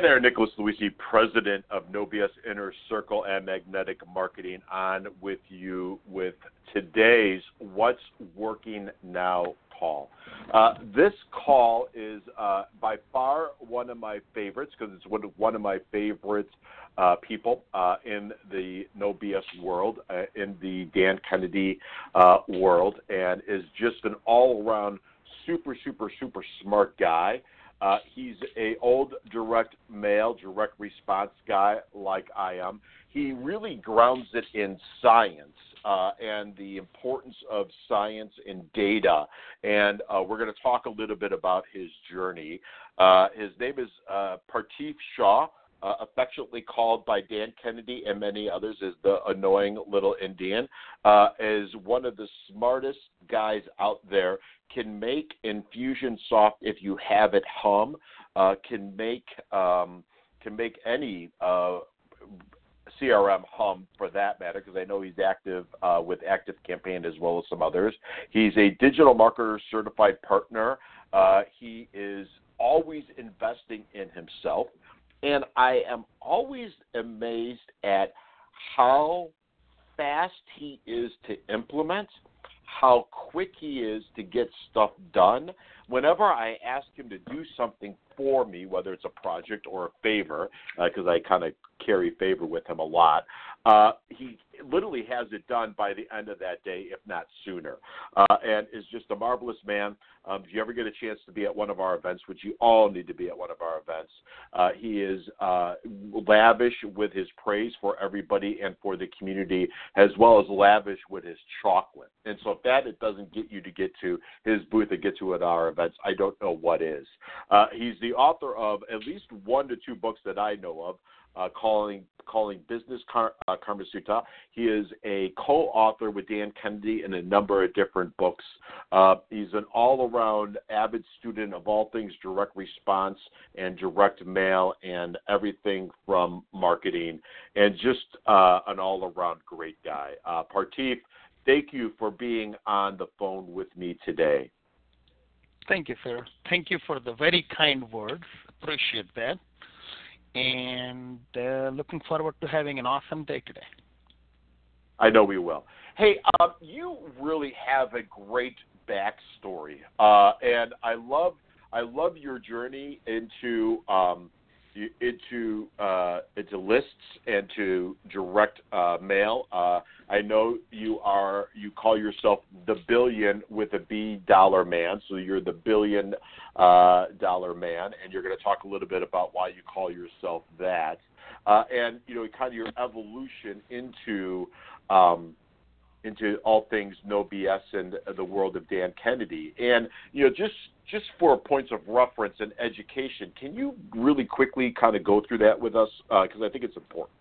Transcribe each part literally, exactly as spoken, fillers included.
there, Nicholas Luisi, president of No B S Inner Circle and Magnetic Marketing, on with you with today's What's Working Now call. Uh, this call is uh, by far one of my favorites because it's one of, one of my favorite uh, people uh, in the No B S world, uh, in the Dan Kennedy uh, world, and is just an all-around super, super, super smart guy. Uh, he's a old direct mail, direct response guy like I am. He really grounds it in science uh, and the importance of science and data. And uh, we're going to talk a little bit about his journey. Uh, his name is uh, Parthiv Shah, uh, affectionately called by Dan Kennedy and many others as the annoying little Indian, uh, is one of the smartest guys out there. Can make Infusionsoft, if you have it, hum. Uh, can make um, can make any uh, C R M hum for that matter, because I know he's active uh, with ActiveCampaign as well as some others. He's a digital marketer certified partner. Uh, he is always investing in himself, and I am always amazed at how fast he is to implement, how quick he is to get stuff done. Whenever I ask him to do something for me, whether it's a project or a favor, because uh, I kind of carry favor with him a lot, uh, he literally has it done by the end of that day, if not sooner, uh, and is just a marvelous man. Um, if you ever get a chance to be at one of our events, which you all need to be at one of our events, uh, he is uh, lavish with his praise for everybody and for the community, as well as lavish with his chocolate. And so if that it doesn't get you to get to his booth and get to at our events, I don't know what is. Uh, he's the author of at least one to two books that I know of, uh, calling calling Business Car- uh, Karma Sutta. He is a co-author with Dan Kennedy in a number of different books. Uh, he's an all-around avid student of all things direct response and direct mail and everything from marketing, and just uh, an all-around great guy. Uh, Parthiv, thank you for being on the phone with me today. Thank you, sir. Thank you for the very kind words. Appreciate that. And uh, looking forward to having an awesome day today. I know we will. Hey, um, you really have a great backstory, uh, and I love I love your journey into um, into uh, into lists and to direct uh, mail. Uh, I know you are you call yourself the billion with a B dollar man, so you're the billion uh, dollar man, and you're going to talk a little bit about why you call yourself that, uh, and you know kind of your evolution into um, into all things No B S and the world of Dan Kennedy. And, you know, just just for points of reference and education, can you really quickly kind of go through that with us? Because uh, I think it's important.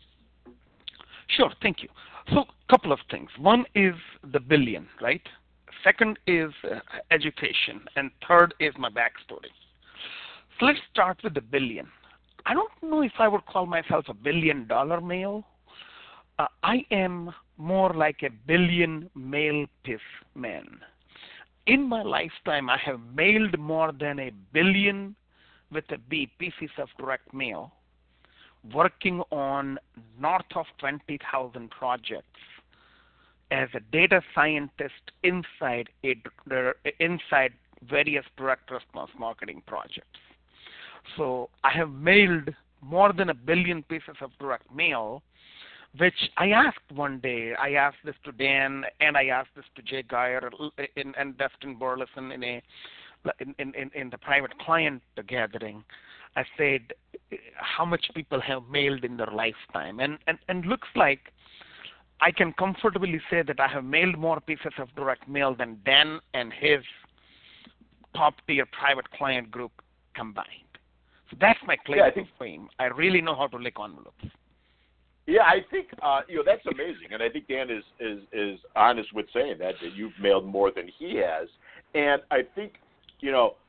Sure, thank you. So a couple of things. One is the billion, right? Second is uh, education. And third is my backstory. So let's start with the billion. I don't know if I would call myself a billion dollar male. Uh, I am more like a billion mail piece man. In my lifetime, I have mailed more than a billion with a B pieces of direct mail, working on north of twenty thousand projects as a data scientist inside a, inside various direct response marketing projects. So I have mailed more than a billion pieces of direct mail, which I asked one day. I asked this to Dan, and I asked this to Jay Geyer in, and Dustin Burleson in a in, in, in the private client gathering. I said, how much people have mailed in their lifetime? And, and, and looks like I can comfortably say that I have mailed more pieces of direct mail than Dan and his top-tier private client group combined. So that's my claim yeah, I to think- fame. I really know how to lick envelopes. Yeah, I think uh, you know that's amazing, and I think Dan is, is is honest with saying that that you've mailed more than he has, and I think you know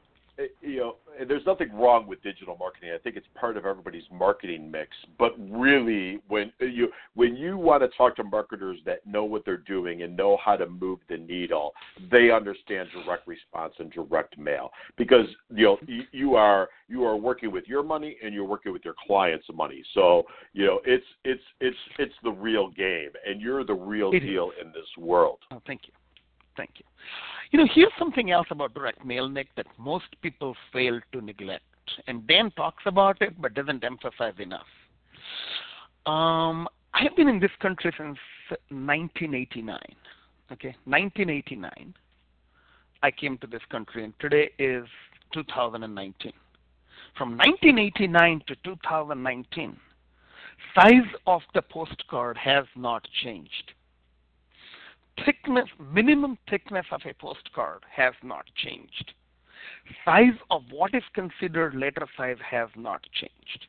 you know, there's nothing wrong with digital marketing. I think it's part of everybody's marketing mix. But really, when you when you want to talk to marketers that know what they're doing and know how to move the needle, they understand direct response and direct mail, because you know you, you are you are working with your money and you're working with your clients' money. So you know it's it's it's it's the real game, and you're the real it deal is. in this world. Oh, thank you. Thank you. You know, here's something else about direct mail, Nick, that most people fail to neglect. And Dan talks about it, but doesn't emphasize enough. Um, I have been in this country since nineteen eighty-nine. Okay, nineteen eighty-nine. I came to this country, and today is two thousand nineteen. From nineteen eighty-nine to two thousand nineteen, size of the postcard has not changed. Thickness, minimum thickness of a postcard has not changed. Size of what is considered letter size has not changed.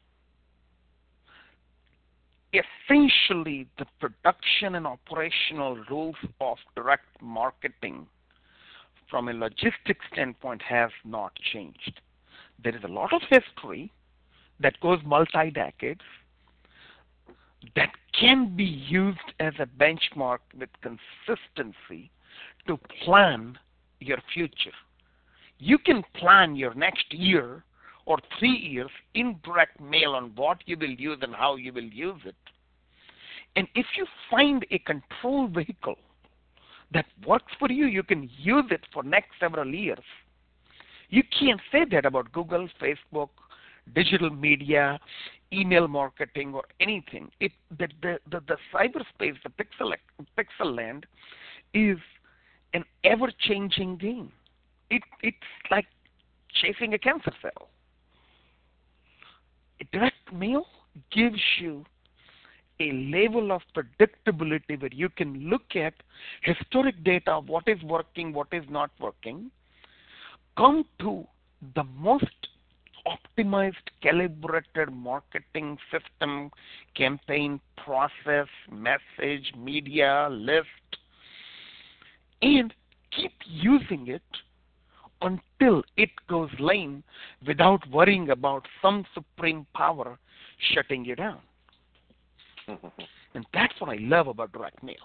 Essentially, the production and operational rules of direct marketing from a logistics standpoint has not changed. There is a lot of history that goes multi-decades that can be used as a benchmark with consistency to plan your future. You can plan your next year or three years in direct mail on what you will use and how you will use it. And if you find a control vehicle that works for you, you can use it for next several years. You can't say that about Google, Facebook, digital media, email marketing, or anything. It the the, the, the cyberspace, the pixel pixel land, is an ever-changing game. It it's like chasing a cancer cell. Direct mail gives you a level of predictability where you can look at historic data of what is working, what is not working, come to the most optimized, calibrated marketing system, campaign process, message, media, list, and keep using it until it goes lame without worrying about some supreme power shutting you down. And that's what I love about direct mail.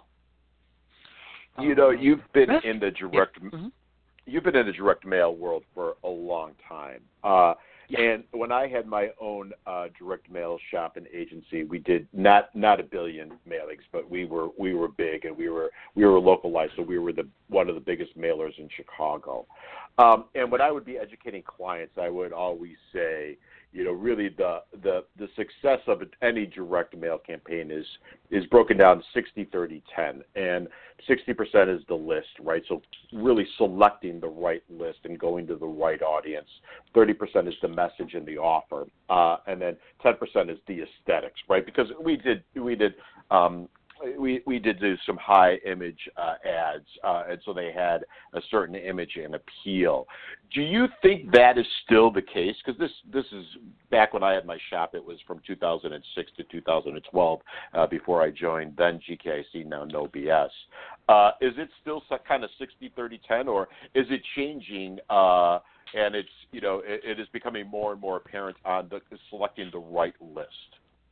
You know, you've been That's, in the direct yeah. mm-hmm. you've been in the direct mail world for a long time. Uh, Yeah. And when I had my own uh, direct mail shop and agency, we did not not a billion mailings, but we were we were big and we were we were localized, so we were the one of the biggest mailers in Chicago. Um, and when I would be educating clients, I would always say, you know, really the the the success of any direct mail campaign is is broken down sixty thirty ten, and sixty percent is the list, right? So really selecting the right list and going to the right audience. thirty percent is the message and the offer, uh, and then ten percent is the aesthetics, right? Because we did we did um, we we did do some high image uh, ads, uh, and so they had a certain image and appeal. Do you think that is still the case? Because this this is back when I had my shop. It was from two thousand six to two thousand twelve uh, before I joined then G K I C, now No B S. Uh, is it still kind of sixty thirty ten, or is it changing? Uh, and it's you know it, it is becoming more and more apparent on the selecting the right list.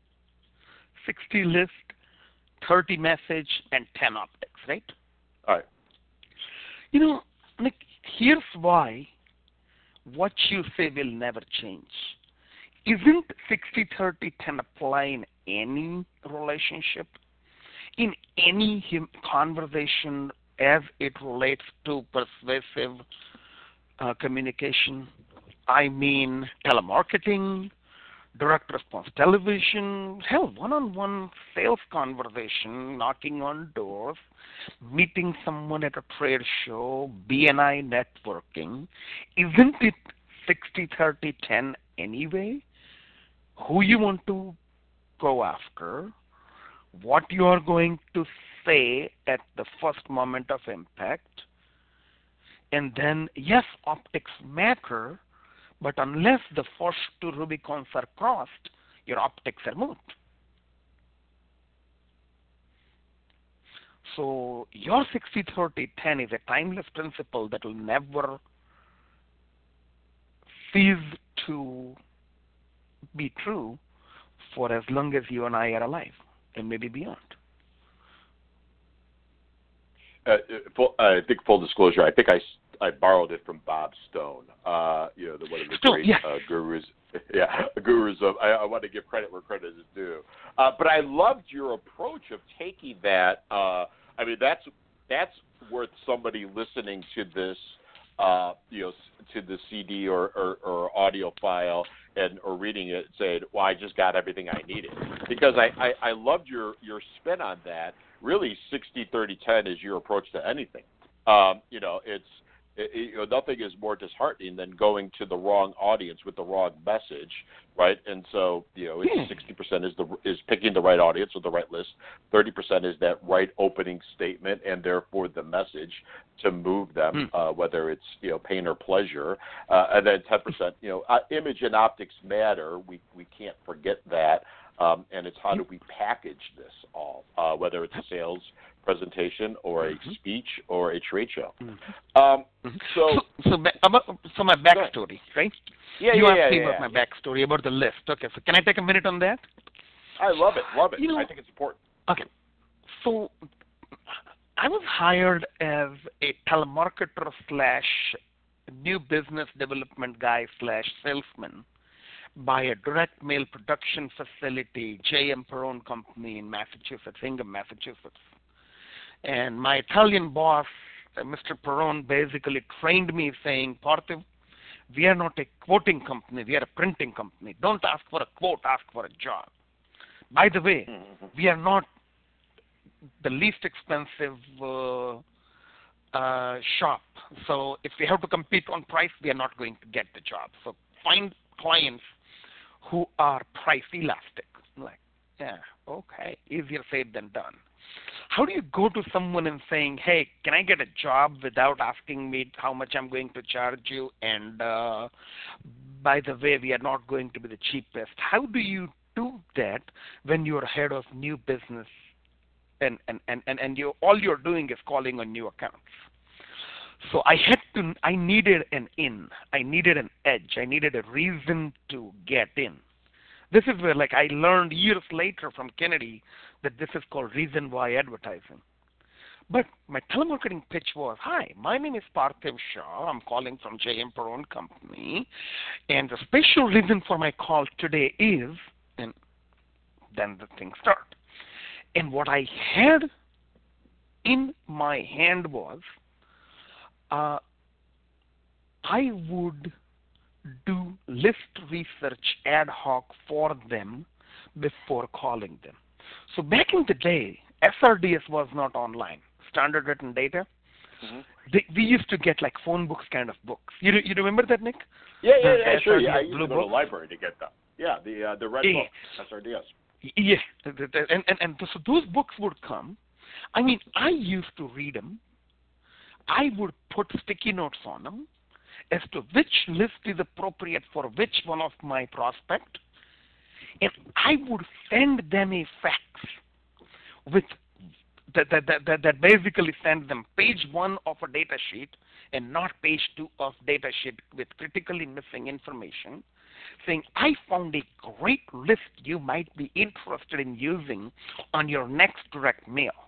sixty list, thirty message, and ten optics, right? All right. You know, Nick, here's why what you say will never change. Isn't sixty thirty ten apply in any relationship, in any hum- conversation as it relates to persuasive uh, communication? I mean telemarketing, direct response television, hell, one-on-one sales conversation, knocking on doors, meeting someone at a trade show, B N I networking. Isn't it sixty thirty ten anyway? Who you want to go after, what you are going to say at the first moment of impact, and then, yes, optics matter, but unless the first two Rubicons are crossed, your optics are moot. So your sixty thirty ten is a timeless principle that will never cease to be true for as long as you and I are alive, and maybe beyond. Uh, full, I think full disclosure, I think I, I borrowed it from Bob Stone, uh, you know, the, one of the Stone, great yeah. uh, gurus. Yeah, gurus of. I, I want to give credit where credit is due. Uh, but I loved your approach of taking that. Uh, I mean, that's that's worth somebody listening to this, uh, you know, to the C D or, or, or audio file and or reading it, saying, "Well, I just got everything I needed." Because I, I, I loved your your spin on that. Really, sixty thirty ten is your approach to anything. Um, you know, it's it, you know, nothing is more disheartening than going to the wrong audience with the wrong message, right? And so, you know, it's sixty percent is the is picking the right audience with the right list. thirty percent is that right opening statement, and therefore the message to move them, Mm. uh, whether it's you know pain or pleasure, uh, and then ten percent, you know, uh, image and optics matter. We we can't forget that. Um, and it's how do we package this all, uh, whether it's a sales presentation or a Mm-hmm. speech or a trade show. Mm-hmm. Um, Mm-hmm. so, so, so, ba- about, so my backstory, right? yeah, you yeah, asked yeah, me yeah, about yeah. my backstory, about the list. Okay, so can I take a minute on that? I love it, love it. You know, I think it's important. Okay, so I was hired as a telemarketer slash new business development guy slash salesman by a direct mail production facility, J M Perone Company in Massachusetts, Hingham, Massachusetts. And my Italian boss, uh, Mister Perone, basically trained me saying, Parthiv, we are not a quoting company, we are a printing company. Don't ask for a quote, ask for a job. By the way, Mm-hmm. we are not the least expensive uh, uh, shop. So if we have to compete on price, we are not going to get the job. So find clients who are price elastic. Like, yeah, okay, easier said than done. How do you go to someone and saying, hey, can I get a job without asking me how much I'm going to charge you? And uh, by the way, we are not going to be the cheapest. How do you do that when you're head of new business and, and, and, and, and you all you're doing is calling on new accounts? So I had to, I needed an in. I needed an edge. I needed a reason to get in. This is where, like, I learned years later from Kennedy that this is called reason why advertising. But my telemarketing pitch was, hi, my name is Parthiv Shah. I'm calling from J M Perone Company. And the special reason for my call today is, and then the thing started. And what I had in my hand was, Uh, I would do list research ad hoc for them before calling them. So back in the day, S R D S was not online, standard written data. Mm-hmm. They, we used to get like phone books kind of books. You you remember that, Nick? Yeah, yeah, The yeah, sure. S R D S Yeah, I used blue to go to book? the library to get them. Yeah, the uh, the red Yeah. book, S R D S. Yeah, the- the- and, and, and so those books would come. I mean, I used to read them. I would put sticky notes on them as to which list is appropriate for which one of my prospect, and I would send them a fax with that that, that, that that basically send them page one of a data sheet and not page two of data sheet with critically missing information, saying, I found a great list you might be interested in using on your next direct mail.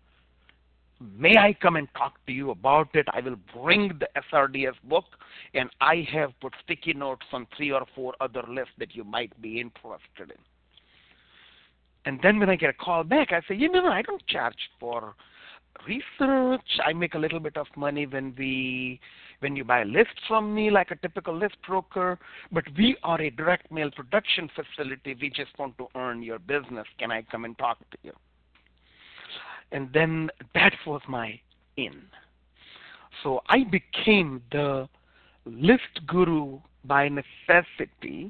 May I come and talk to you about it? I will bring the S R D S book, and I have put sticky notes on three or four other lists that you might be interested in. And then when I get a call back, I say, you know, I don't charge for research. I make a little bit of money when we, when you buy lists from me, like a typical list broker, but we are a direct mail production facility. We just want to earn your business. Can I come and talk to you? And then that was my in. So I became the list guru by necessity,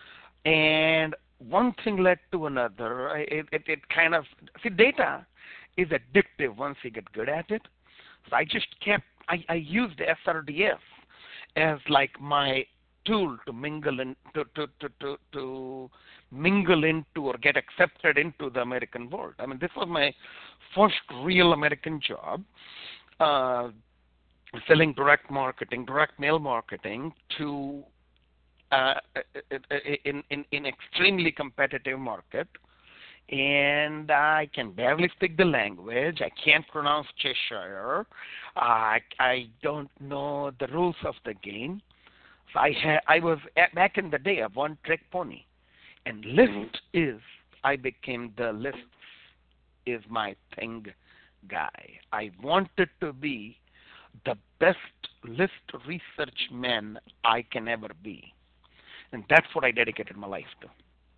and one thing led to another. It, it, it kind of, see, data is addictive once you get good at it. So I just kept, I, I used the S R D S as like my tool to mingle in, to, to, to, to, to mingle into or get accepted into the American world. I mean, this was my first real American job, uh, selling direct marketing, direct mail marketing to uh, in, in, in extremely competitive market, and I can barely speak the language. I can't pronounce Cheshire. I, I don't know the rules of the game. So I, ha- I was, at, back in the day, a one-trick pony. And list mm-hmm. is, I became the list is my thing guy. I wanted to be the best list research man I can ever be. And that's what I dedicated my life to.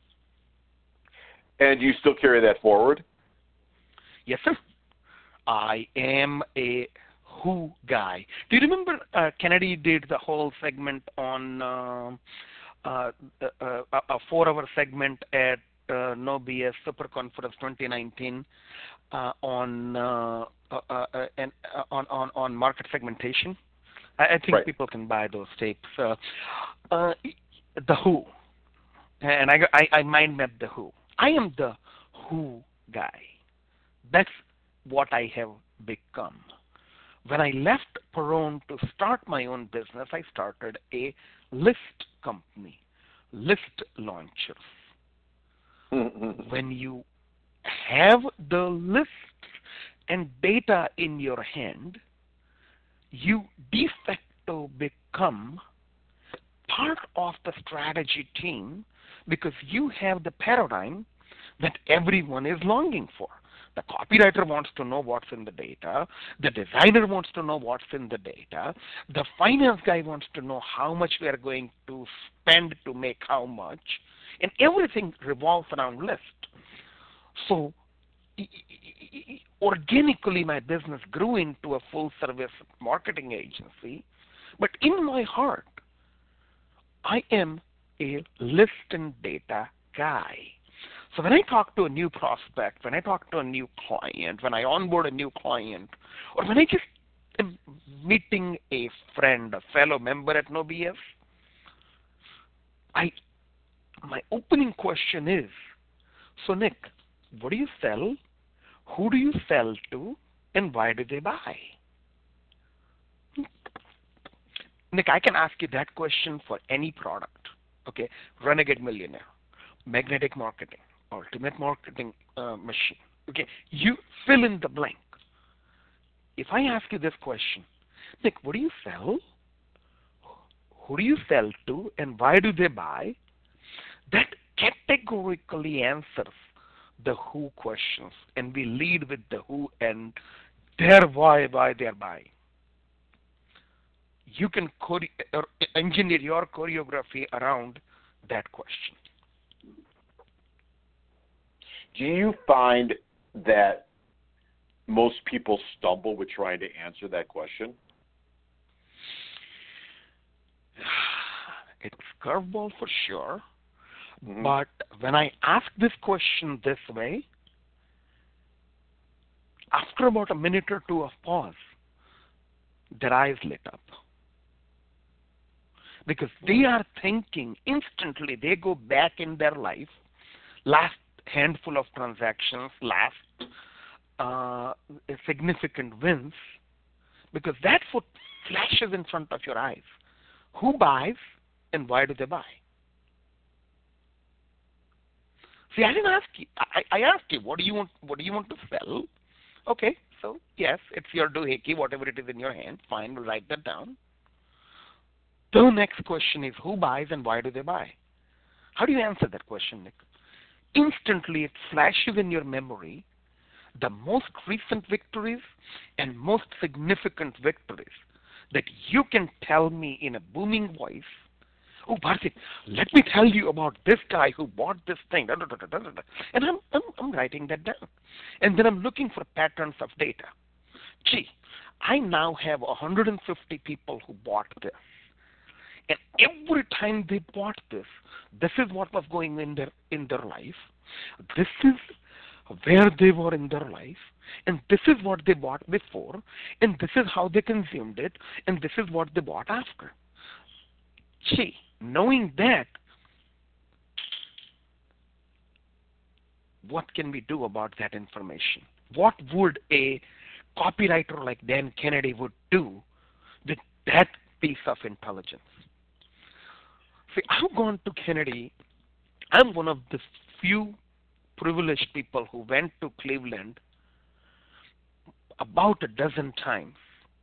And you still carry that forward? Yes, sir. I am a who guy. Do you remember uh, Kennedy did the whole segment on uh, uh, uh, uh, a four-hour segment at uh, No B S Super Conference twenty nineteen uh, on, uh, uh, uh, and, uh, on on on market segmentation? I, I think right. people can buy those tapes. Uh, uh, the Who, and I, I I mind mapped the Who. I am the who guy. That's what I have become. When I left Perone to start my own business, I started a list company, List Launchers. Mm-hmm. When you have the lists and data in your hand, you de facto become part of the strategy team because you have the paradigm that everyone is longing for. The copywriter wants to know what's in the data. The designer wants to know what's in the data. The finance guy wants to know how much we are going to spend to make how much. And everything revolves around list. So organically, my business grew into a full-service marketing agency. But in my heart, I am a list and data guy. So when I talk to a new prospect, when I talk to a new client, when I onboard a new client, or when I just am meeting a friend, a fellow member at No B S, I, my opening question is, so Nick, what do you sell? Who do you sell to? And why do they buy? Nick, I can ask you that question for any product. Okay, Renegade Millionaire, Magnetic Marketing, Ultimate Marketing uh, Machine. Okay, you fill in the blank. If I ask you this question, Nick, what do you sell? Who do you sell to, and why do they buy? That categorically answers the who questions, and we lead with the who and their why, why they're buying. You can chore- or engineer your choreography around that question. Do you find that most people stumble with trying to answer that question? It's curveball for sure. Mm-hmm. But when I ask this question this way, after about a minute or two of pause, their eyes lit up. Because they are thinking instantly, they go back in their life, last handful of transactions, last uh, significant wins, because that's what flashes in front of your eyes. Who buys and why do they buy? See, I didn't ask you. I, I asked you, what do you want? What do you want to sell? Okay, so yes, it's your doohickey, whatever it is in your hand. Fine, we'll write that down. The next question is, who buys and why do they buy? How do you answer that question, Nick? Instantly, it flashes in your memory the most recent victories and most significant victories that you can tell me in a booming voice. Oh, Bharti, let me tell you about this guy who bought this thing. Da, da, da, da, da, da. And I'm, I'm, I'm writing that down. And then I'm looking for patterns of data. Gee, I now have one hundred fifty people who bought this. And every time they bought this, this is what was going in their in their life. This is where they were in their life. And this is what they bought before. And this is how they consumed it. And this is what they bought after. Gee, knowing that, what can we do about that information? What would a copywriter like Dan Kennedy would do with that piece of intelligence? See, I've gone to Kennedy. I'm one of the few privileged people who went to Cleveland about a dozen times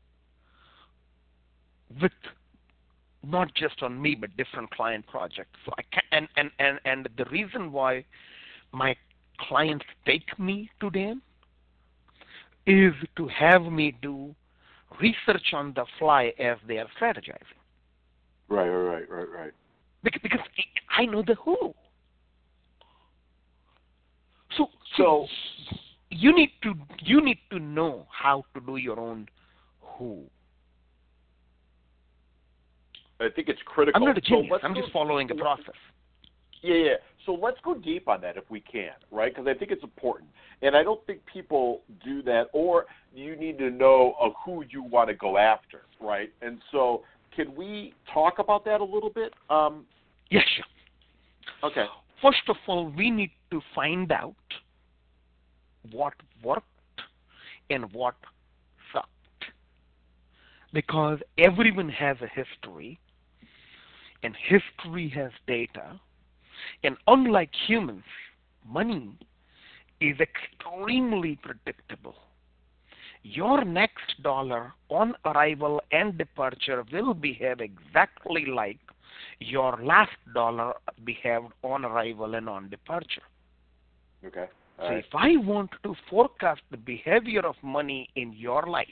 with not just on me but different client projects. So I can and, and, and, and the reason why my clients take me to them is to have me do research on the fly as they are strategizing. Right, right, right, right. Because I know the who. So, so you need to you need to know how to do your own who. I think it's critical. I'm not a genius. So I'm go, just following the process. Yeah, yeah. So let's go deep on that if we can, right? Because I think it's important. And I don't think people do that, or you need to know uh, who you want to go after, right? And so can we talk about that a little bit? Um, yes, sure. Okay. First of all, we need to find out what worked and what sucked. Because everyone has a history, and history has data. And unlike humans, money is extremely predictable. Your next dollar on arrival and departure will behave exactly like your last dollar behaved on arrival and on departure. Okay. All so right. if I want to forecast the behavior of money in your life,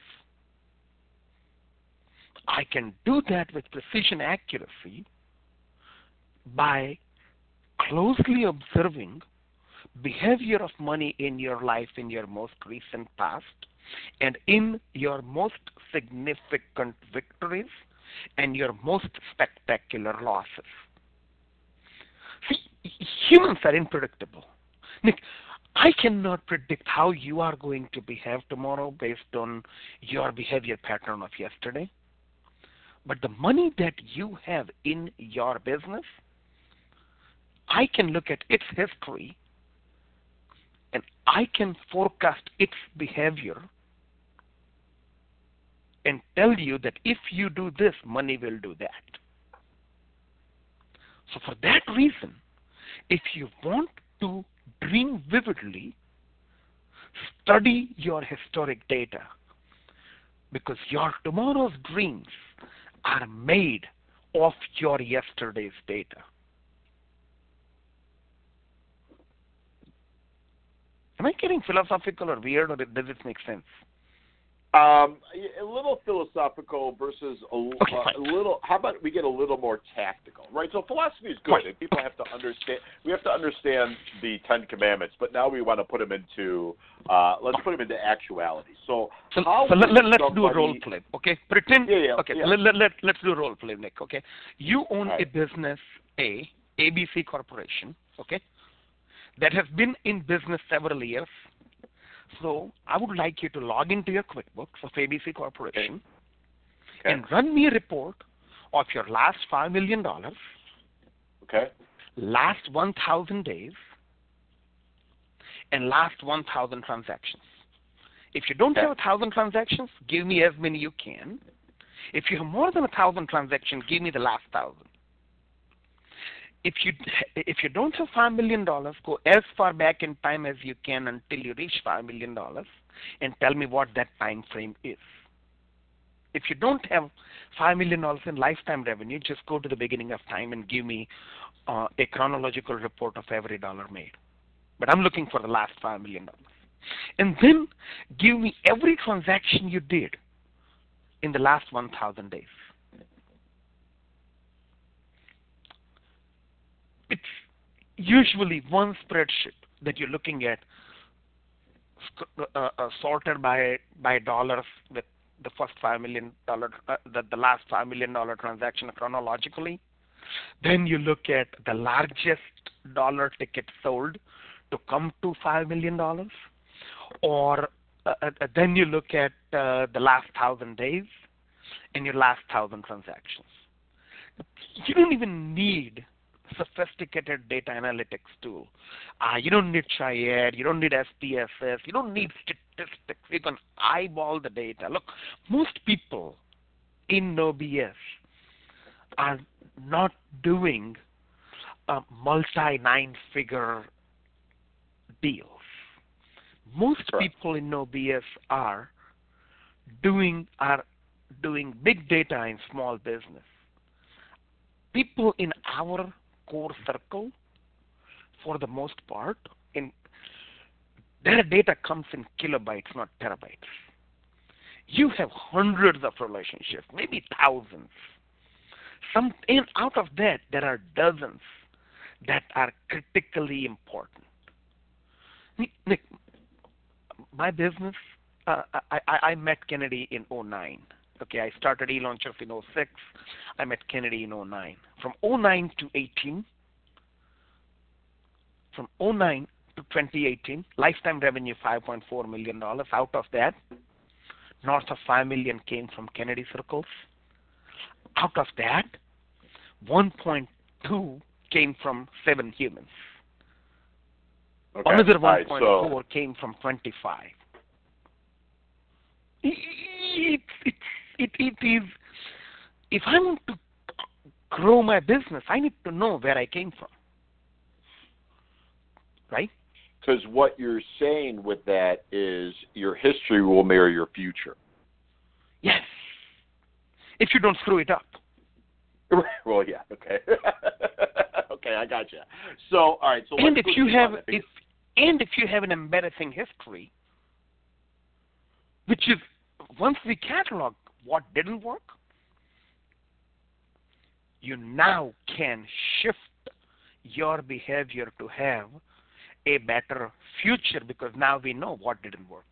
I can do that with precision accuracy by closely observing behavior of money in your life in your most recent past and in your most significant victories and your most spectacular losses. See, humans are unpredictable. Nick, I cannot predict how you are going to behave tomorrow based on your behavior pattern of yesterday. But the money that you have in your business, I can look at its history and I can forecast its behavior and tell you that if you do this, money will do that. So for that reason, if you want to dream vividly, study your historic data, because your tomorrow's dreams are made of your yesterday's data. Am I getting philosophical or weird, or does it make sense? Um, a little philosophical versus a, okay, uh, a little. How about we get a little more tactical, right? So philosophy is good, and people have to understand. We have to understand the Ten Commandments, but now we want to put them into. Uh, let's put them into actuality. So, so, how so let, let, let's somebody... do a role play, okay? Pretend. Yeah, yeah. Okay, yeah. Let, let, let, let's do a role play, Nick. Okay, you own right. a business A, A B C Corporation, okay, that has been in business several years. So I would like you to log into your QuickBooks of A B C Corporation okay. Okay. and run me a report of your last five million dollars, okay. last one thousand days, and last one thousand transactions. If you don't okay. have one thousand transactions, give me as many you can. If you have more than one thousand transactions, give me the last one thousand. If you if you don't have five million dollars, go as far back in time as you can until you reach five million dollars and tell me what that time frame is. If you don't have five million dollars in lifetime revenue, just go to the beginning of time and give me uh, a chronological report of every dollar made. But I'm looking for the last five million dollars. And then give me every transaction you did in the last one thousand days. It's usually one spreadsheet that you're looking at, uh, uh, sorted by by dollars with the first five million dollar, uh, the, the last five million dollar transaction chronologically. Then you look at the largest dollar ticket sold to come to five million dollars, or uh, uh, then you look at uh, the last thousand days and your last thousand transactions. You don't even need sophisticated data analytics tool. Uh, you don't need Triad, you don't need S P S S, you don't need statistics. You can eyeball the data. Look, most people in No B S are not doing uh, multi nine-figure deals. Most Correct. people in O B S are doing are doing big data in small business. People in our core circle, for the most part, in their data comes in kilobytes, not terabytes. You have hundreds of relationships, maybe thousands. Some, and out of that, there are dozens that are critically important. Nick, my business, uh, I, I, I met Kennedy in oh nine. Okay, I started eLaunchers in oh six. I met Kennedy in oh nine. From oh nine to eighteen, from oh nine to twenty eighteen, lifetime revenue five point four million dollars. Out of that, north of five million dollars came from Kennedy circles. Out of that, one point two came from seven humans. Okay. Another All one point right, four so, came from twenty-five. It, it, it, it is, if I want to grow my business, I need to know where I came from. Right? because what you're saying with that is your history will mirror your future. Yes. If you don't screw it up. Well, yeah, okay. Okay, I got you. So, all right. So and let's if go you through have, one. if, and if you have an embarrassing history, which is once we catalog what didn't work, you now can shift your behavior to have a better future because now we know what didn't work.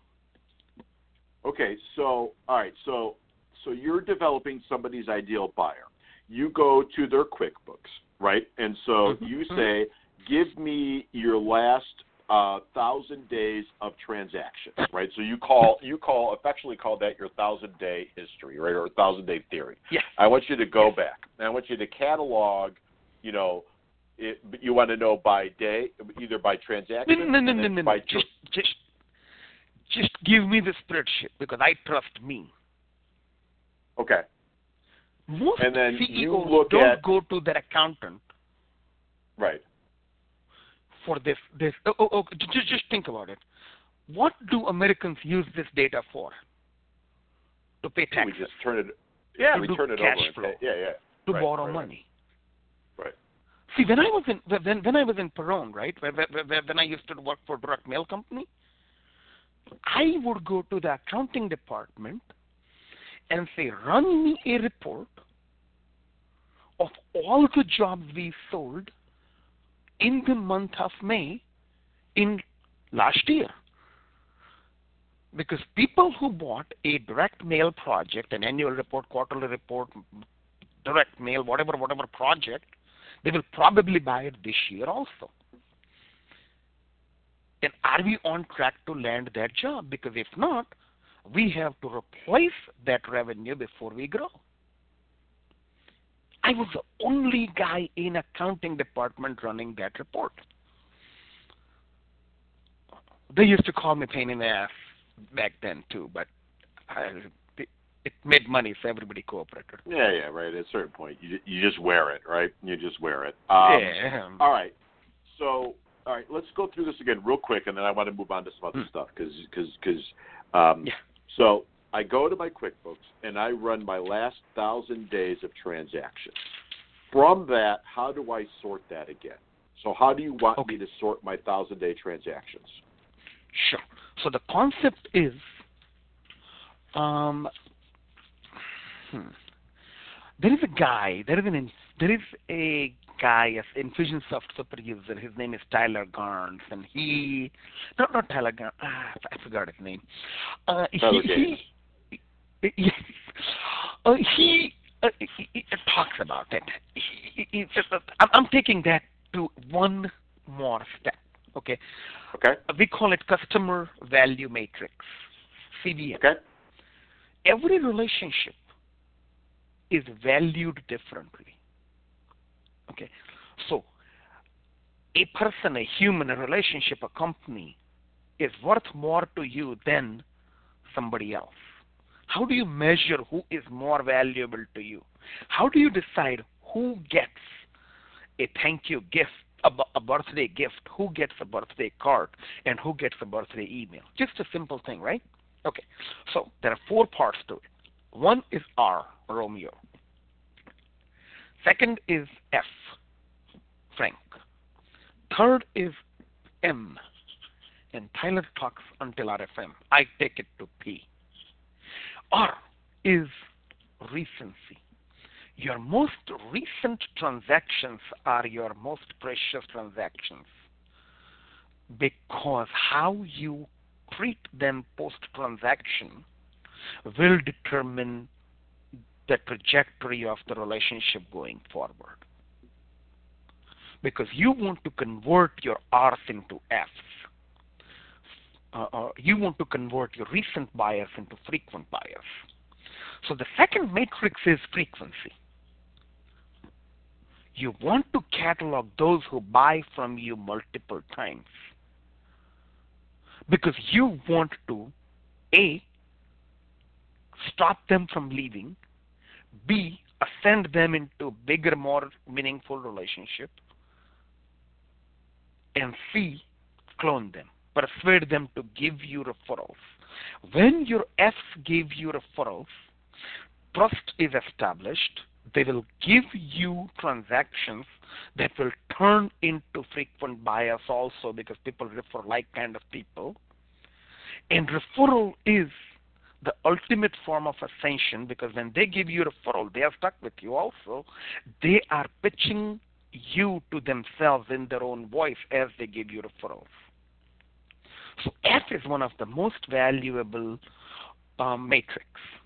Okay, so all right, so so you're developing somebody's ideal buyer. You go to their QuickBooks, right? And so Mm-hmm. you say, "Give me your last uh, thousand days of transactions," right? So you call you call affectionately call that your thousand day history, right, or thousand day theory. Yes. I want you to go back. And I want you to catalog, you know. It, you want to know by day, either by transaction. No, no, no, and no, then no, by no. Just, just, just give me the spreadsheet because I trust me. okay. Most And then C E Os you look don't at go to their accountant right. for this. This. Oh, oh, oh, just, just think about it. What do Americans use this data for? To pay taxes. We just turn it. Yeah, to we do turn it cash over. And flow, pay, yeah, yeah. to right, borrow right, money. Right. See, when I was in when, when I was in Perone, right, when, when I used to work for direct mail company, I would go to the accounting department and say, run me a report of all the jobs we sold in the month of May in last year. Because people who bought a direct mail project, an annual report, quarterly report, direct mail, whatever, whatever project, they will probably buy it this year also. And are we on track to land that job? Because if not, we have to replace that revenue before we grow. I was the only guy in accounting department running that report. They used to call me pain in the ass back then too, but I, it, it made money, so everybody cooperated. Yeah, yeah, right. At a certain point, you you just wear it, right? You just wear it. Um, yeah. All right. So, all right, let's go through this again real quick, and then I want to move on to some other Mm. stuff because because because. Um, Yeah. So I go to my QuickBooks and I run my last thousand days of transactions. From that, how do I sort that again? So how do you want Okay. me to sort my thousand day transactions? Sure. So the concept is, um, hmm, there is a guy, there is an, there is a guy, an Infusionsoft super user. His name is Tyler Garns, and he, not not Tyler Garns, ah, I forgot his name. Uh, Tyler he, he, yes, uh, he, uh, he, he talks about it. He, he, he, I'm, I'm taking that to one more step. Okay. Okay. We call it customer value matrix, C V M. Okay. Every relationship is valued differently. Okay. So a person, a human, a relationship, a company is worth more to you than somebody else. How do you measure who is more valuable to you? How do you decide who gets a thank you gift, a, bu- a birthday gift, who gets a birthday card, and who gets a birthday email. Just a simple thing, right? Okay, so there are four parts to it. One is R, Romeo. Second is F, Frank. Third is M, and Tyler talks until R F M. I take it to P. R is recency. Your most recent transactions are your most precious transactions because how you treat them post-transaction will determine the trajectory of the relationship going forward. Because you want to convert your R's into F's. Uh, uh, you want to convert your recent buyers into frequent buyers. So the second matrix is frequency. You want to catalog those who buy from you multiple times because you want to, A, stop them from leaving, B, ascend them into bigger, more meaningful relationship, and C, clone them, persuade them to give you referrals. When your F's give you referrals, trust is established. They will give you transactions that will turn into frequent buyers also because people refer like kind of people. And referral is the ultimate form of ascension because when they give you referral, they are stuck with you also. They are pitching you to themselves in their own voice as they give you referrals. So F is one of the most valuable um, matrix.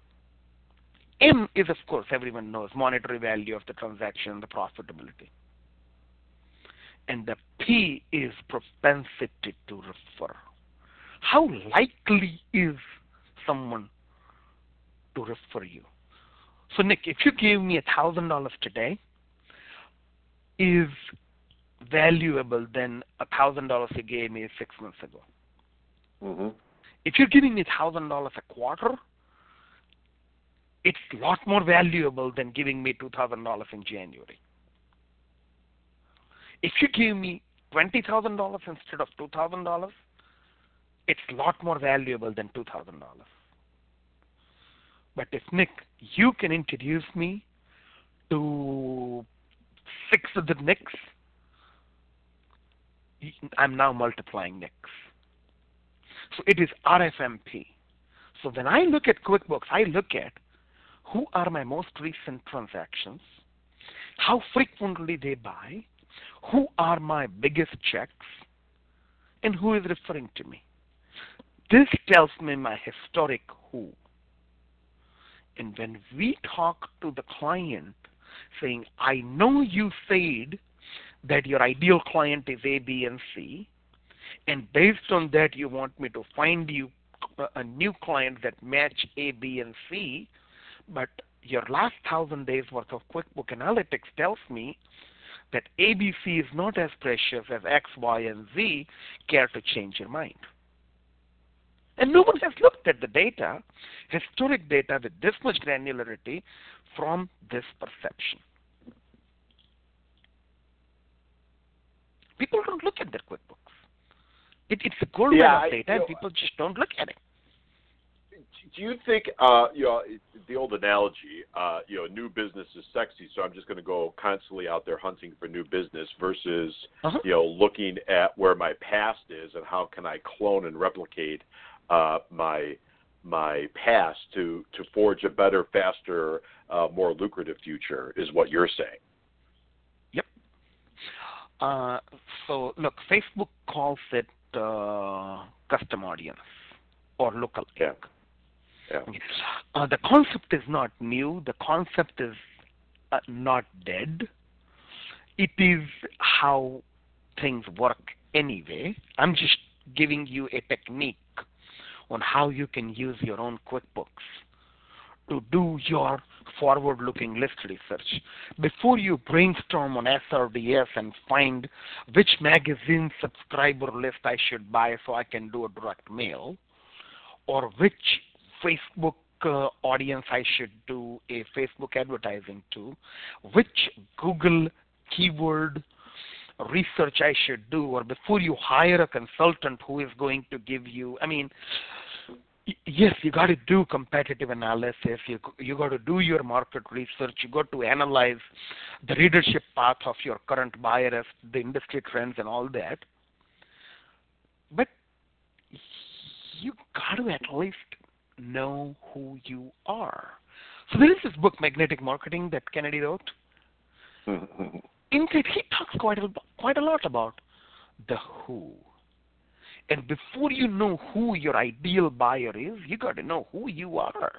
M is, of course, everyone knows, monetary value of the transaction, the profitability. And the P is propensity to refer. How likely is someone to refer you? So, Nick, if you gave me one thousand dollars today, is valuable than one thousand dollars you gave me six months ago. Mm-hmm. If you're giving me one thousand dollars a quarter, it's a lot more valuable than giving me two thousand dollars in January. If you give me twenty thousand dollars instead of two thousand dollars, it's a lot more valuable than two thousand dollars. But if, Nick, you can introduce me to six of the Nicks, I'm now multiplying Nicks. So it is R F M P. So when I look at QuickBooks, I look at who are my most recent transactions, how frequently they buy, who are my biggest checks, and who is referring to me. This tells me my historic who. And when we talk to the client saying, I know you said that your ideal client is A, B, and C, and based on that you want me to find you a new client that match A, B, and C, but your last thousand days worth of QuickBook Analytics tells me that A B C is not as precious as X, Y, and Z. Care to change your mind? And no one has looked at the data, historic data with this much granularity from this perception. People don't look at their QuickBooks. It, it's a gold mine Yeah, of data, I, and know, people just don't look at it. Do you think, uh, you know, the old analogy, uh, you know, new business is sexy, so I'm just going to go constantly out there hunting for new business versus, Uh-huh. you know, looking at where my past is and how can I clone and replicate uh, my my past to, to forge a better, faster, uh, more lucrative future is what you're saying. Yep. Uh, so, look, Facebook calls it uh, custom audience or lookalike. Yeah. Yeah. Uh, the concept is not new. The concept is uh, not dead. It is how things work anyway. I'm just giving you a technique on how you can use your own QuickBooks to do your forward-looking list research. Before you brainstorm on S R D S and find which magazine subscriber list I should buy so I can do a direct mail, or which Facebook uh, audience I should do a Facebook advertising to, which Google keyword research I should do, or before you hire a consultant who is going to give you, I mean, y- yes, you got to do competitive analysis, you, you got to do your market research, you got to analyze the readership path of your current buyers, the industry trends and all that. But you got to at least know who you are. So there is this book, Magnetic Marketing, that Kennedy wrote. In that he talks quite a, quite a lot about the who. And before you know who your ideal buyer is, you got to know who you are.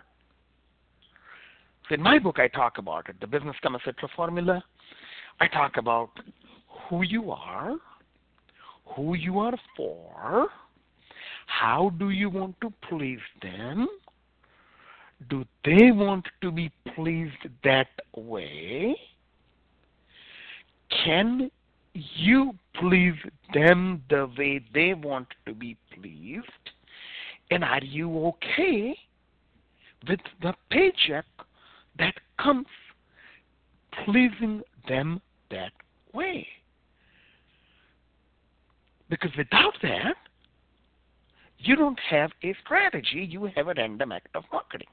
So in my book, I talk about it, the Business Kama Sutra Formula. I talk about who you are, who you are for, how do you want to please them, do they want to be pleased that way, can you please them the way they want to be pleased, and are you okay with the paycheck that comes pleasing them that way? Because without that, you don't have a strategy, you have a random act of marketing.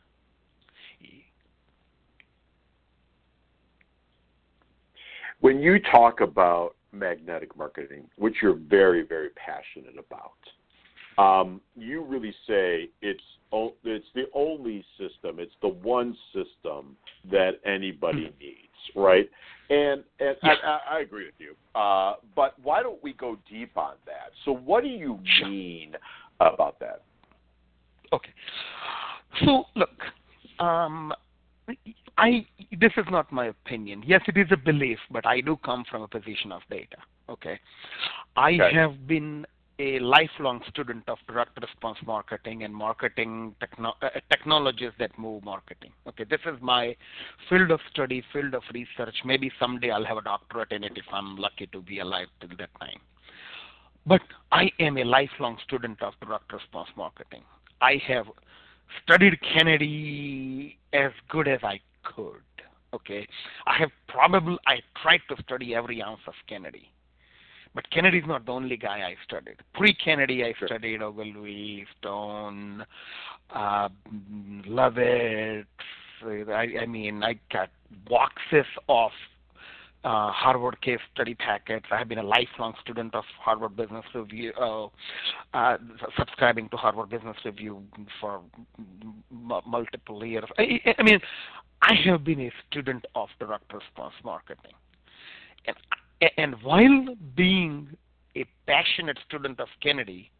When you talk about magnetic marketing, which you're very, very passionate about, um, you really say it's o- it's the only system, it's the one system that anybody mm-hmm. needs, right? And and yeah. I, I agree with you. Uh, but why don't we go deep on that? So what do you mean about that? Okay. So look, um, I this is not my opinion. Yes, it is a belief, but I do come from a position of data. Okay. I okay. have been a lifelong student of direct response marketing and marketing techno- uh, technologies that move marketing. Okay, this is my field of study, field of research. Maybe someday I'll have a doctorate in it if I'm lucky to be alive till that time. But I am a lifelong student of direct response marketing. I have studied Kennedy as good as I could. Okay, I have probably I tried to study every ounce of Kennedy. But Kennedy is not the only guy I studied. Pre-Kennedy, I sure. studied Ogilvy, Stone, uh, Lovett. I, I mean, I got boxes of uh, Harvard case study packets. I have been a lifelong student of Harvard Business Review, uh, uh, subscribing to Harvard Business Review for m- multiple years. I, I mean, I have been a student of direct response marketing. And And while being a passionate student of Kennedy,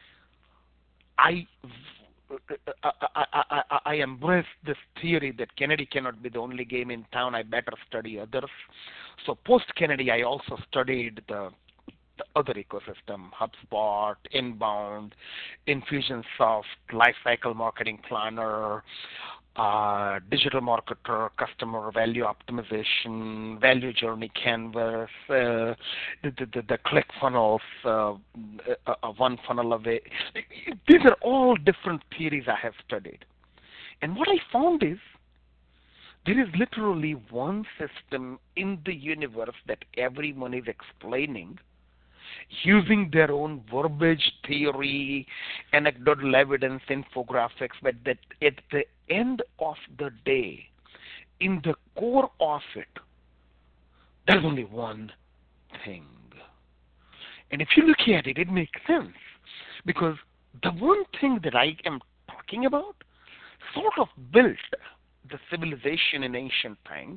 I, I, I, I, I embrace this theory that Kennedy cannot be the only game in town. I better study others. So post-Kennedy, I also studied the, the other ecosystem, HubSpot, Inbound, Infusionsoft, Lifecycle Marketing Planner, Uh, digital marketer, customer value optimization, value journey canvas, uh, the, the, the click funnels, uh, uh, one funnel away. These are all different theories I have studied. And what I found is there is literally one system in the universe that everyone is explaining using their own verbiage, theory, anecdotal evidence, infographics, but that at the end of the day, in the core of it, there's only one thing. And if you look at it, it makes sense. Because the one thing that I am talking about sort of built the civilization in ancient times.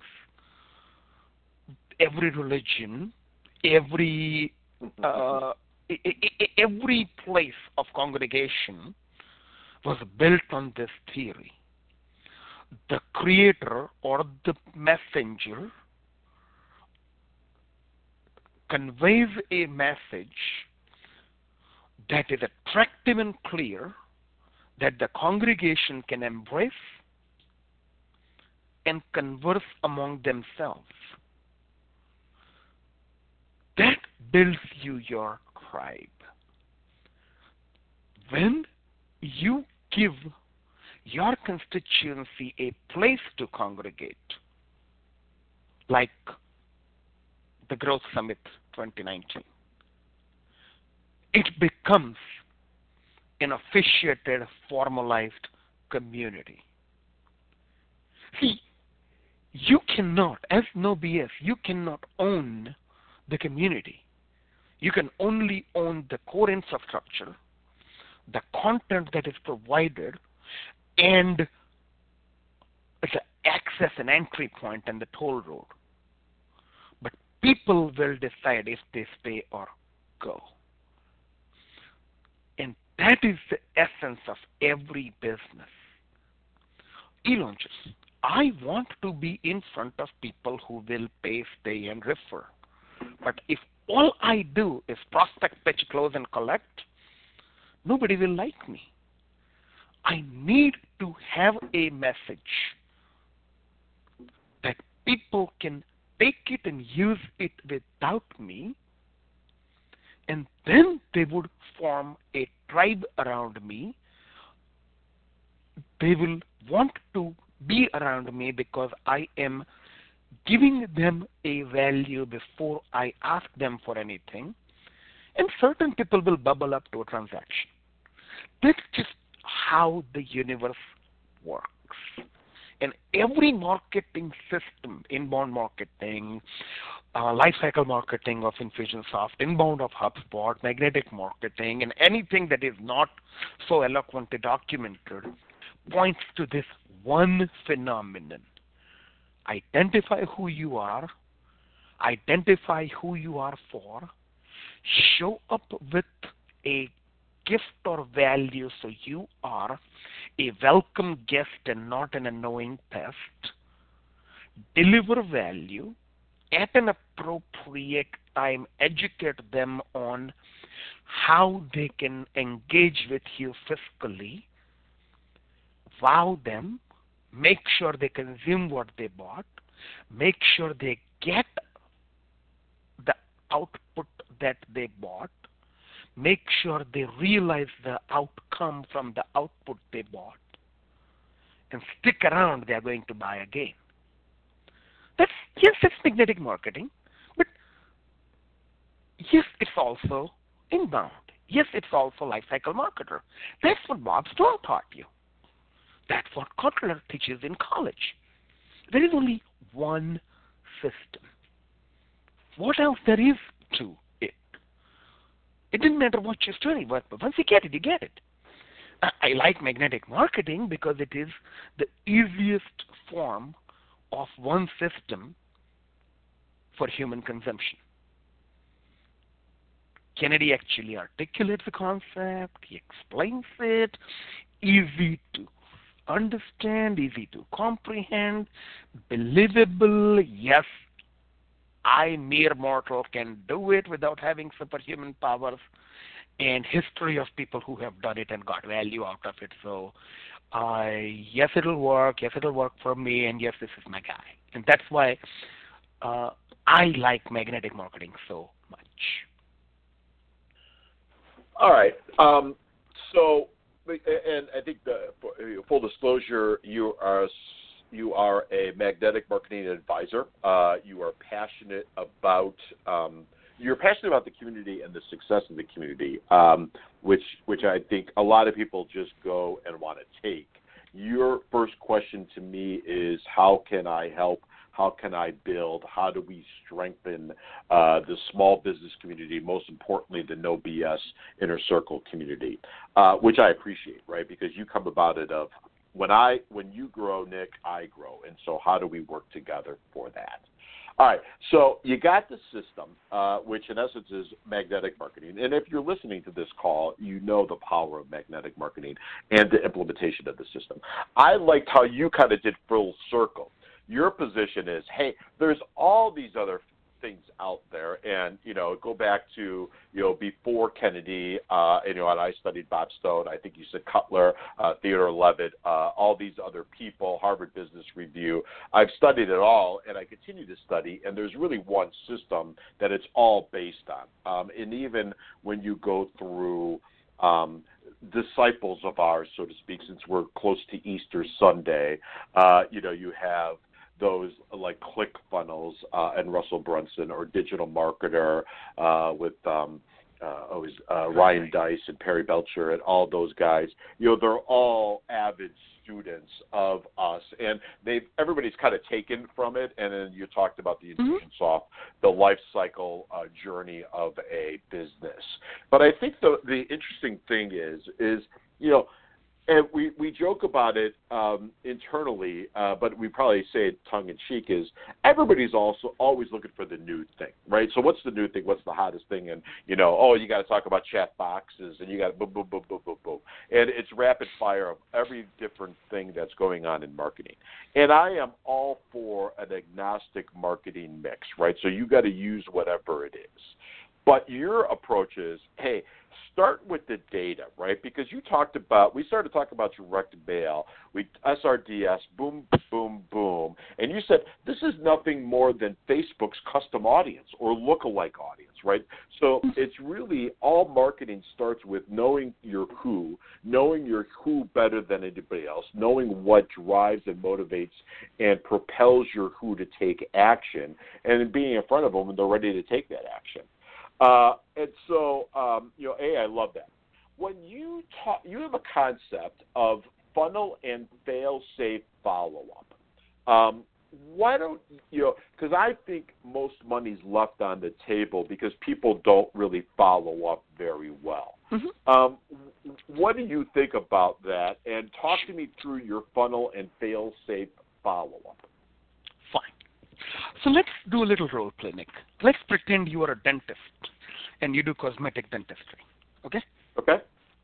Every religion, every Uh, every place of congregation was built on this theory. The creator or the messenger conveys a message that is attractive and clear that the congregation can embrace and converse among themselves. That builds you your tribe. When you give your constituency a place to congregate, like the Growth Summit twenty nineteen. It becomes an officiated, formalized community. See, you cannot, as no B S, you cannot own the community. You can only own the core infrastructure, the content that is provided, and the access and entry point and the toll road. But people will decide if they stay or go. And that is the essence of every business. E-launches. I want to be in front of people who will pay, stay, and refer. But if all I do is prospect, pitch, close, and collect, nobody will like me. I need to have a message that people can take it and use it without me, and then they would form a tribe around me. They will want to be around me because I am giving them a value before I ask them for anything, and certain people will bubble up to a transaction. That's just how the universe works. And every marketing system, inbound marketing, uh, lifecycle marketing of Infusionsoft, inbound of HubSpot, magnetic marketing, and anything that is not so eloquently documented, points to this one phenomenon. Identify who you are, identify who you are for, show up with a gift or value so you are a welcome guest and not an annoying pest, deliver value, at an appropriate time educate them on how they can engage with you fiscally, wow them, make sure they consume what they bought, make sure they get the output that they bought, make sure they realize the outcome from the output they bought, and stick around, they are going to buy again. That's, yes, it's magnetic marketing, but yes, it's also inbound. Yes, it's also lifecycle marketer. That's what Bob Strong taught you. That's what Kotler teaches in college. There is only one system. What else there is to it? It didn't matter what you study, but once you get it, you get it. I, I like magnetic marketing because it is the easiest form of one system for human consumption. Kennedy actually articulates the concept, he explains it, easy to understand, easy to comprehend, believable. Yes, I, mere mortal, can do it without having superhuman powers, and history of people who have done it and got value out of it. So, uh, yes, it'll work. Yes, it'll work for me, and yes, this is my guy. And that's why uh, I like magnetic marketing so much. All right. Um, so, and I think the full disclosure, you are you are a magnetic marketing advisor. Uh, you are passionate about um, you're passionate about the community and the success of the community, um, which which I think a lot of people just go and want to take. Your first question to me is, how can I help? How can I build? How do we strengthen uh, the small business community, most importantly, the No B S Inner Circle community, uh, which I appreciate, right? Because you come about it of, when I when you grow, Nick, I grow. And so how do we work together for that? All right, so you got the system, uh, which in essence is magnetic marketing. And if you're listening to this call, you know the power of magnetic marketing and the implementation of the system. I liked how you kind of did full circle. Your position is, hey, there's all these other things out there, and, you know, go back to, you know, before Kennedy, uh, and, you know, and I studied Bob Stone, I think you said Kotler, uh, Theodore Levitt, uh, all these other people, Harvard Business Review. I've studied it all, and I continue to study, and there's really one system that it's all based on. Um, and even when you go through um, disciples of ours, so to speak, since we're close to Easter Sunday. Uh, you know, you have those like ClickFunnels uh, and Russell Brunson, or Digital Marketer uh, with um, uh, always uh, Ryan Dice and Perry Belcher and all those guys. You know, they're all avid students of us, and they've everybody's kind of taken from it. And then you talked about the Infusionsoft, mm-hmm. the life cycle uh, journey of a business. But I think the the interesting thing is is you know. And we, we joke about it um, internally, uh, but we probably say it tongue-in-cheek, is everybody's also always looking for the new thing, right? So what's the new thing? What's the hottest thing? And, you know, oh, you got to talk about chat boxes, and you got boom, boom, boom, boom, boom, boom. And it's rapid fire of every different thing that's going on in marketing. And I am all for an agnostic marketing mix, right? So you got to use whatever it is. But your approach is, hey, start with the data, right? Because you talked about, we started talking about direct mail, we S R D S, boom, boom, boom. And you said this is nothing more than Facebook's custom audience or lookalike audience, right? So it's really, all marketing starts with knowing your who, knowing your who better than anybody else, knowing what drives and motivates and propels your who to take action, and then being in front of them when they're ready to take that action. Uh, and so, um, you know, A, I love that. When you talk, you have a concept of funnel and fail-safe follow-up. Um, why don't, you know, because I think most money's left on the table because people don't really follow up very well. Mm-hmm. Um, what do you think about that? And talk to me through your funnel and fail-safe follow-up. Fine. So let's do a little role play, Nick. Let's pretend you are a dentist and you do cosmetic dentistry, okay? Okay.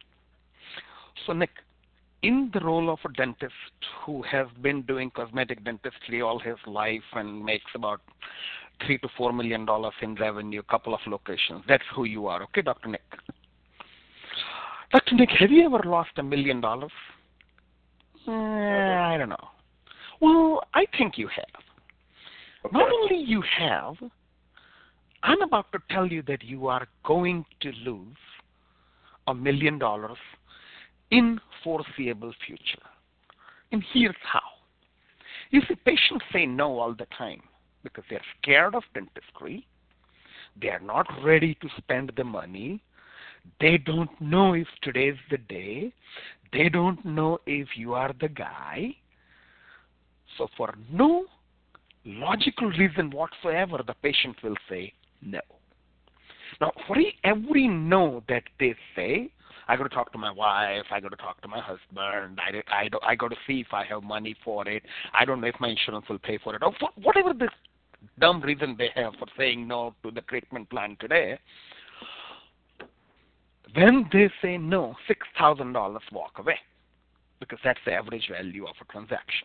So, Nick, in the role of a dentist who has been doing cosmetic dentistry all his life and makes about three to four million dollars in revenue, a couple of locations, that's who you are, okay, Doctor Nick? Doctor Nick, have you ever lost a million dollars? Uh, I don't know. Well, I think you have. Okay. Not only you have, I'm about to tell you that you are going to lose a million dollars in foreseeable future. And here's how. You see, patients say no all the time because they're scared of dentistry. They're not ready to spend the money. They don't know if today's the day. They don't know if you are the guy. So for no logical reason whatsoever, the patient will say no. Now, for every no that they say, I got to talk to my wife, I got to talk to my husband, I, I, I got to see if I have money for it, I don't know if my insurance will pay for it, or for whatever this dumb reason they have for saying no to the treatment plan today, when they say no, six thousand dollars walk away, because that's the average value of a transaction.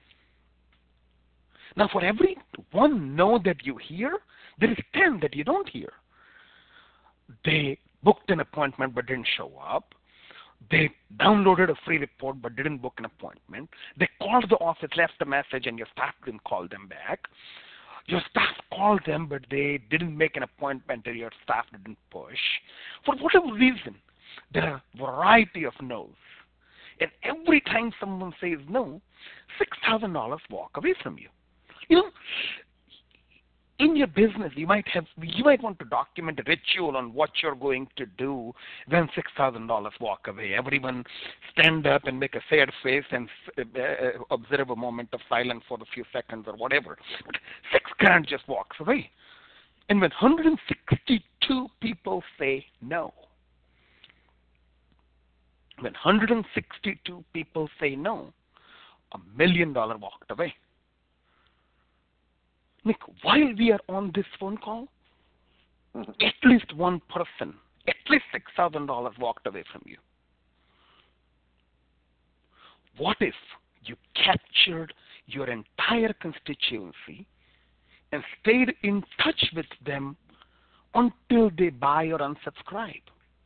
Now, for every one no that you hear, there is ten that you don't hear. They booked an appointment but didn't show up. They downloaded a free report but didn't book an appointment. They called the office, left a message, and your staff didn't call them back. Your staff called them, but they didn't make an appointment, and your staff didn't push. For whatever reason, there are a variety of no's. And every time someone says no, six thousand dollars walk away from you. You know, in your business, you might have, you might want to document a ritual on what you're going to do when six thousand dollars walk away. Everyone stand up and make a sad face and uh, observe a moment of silence for a few seconds or whatever. But six grand just walks away. And when one hundred sixty-two people say no, when one hundred sixty-two people say no, a million dollar walked away. Nick, while we are on this phone call, mm-hmm. at least one person, at least six thousand dollars walked away from you. What if you captured your entire constituency and stayed in touch with them until they buy or unsubscribe?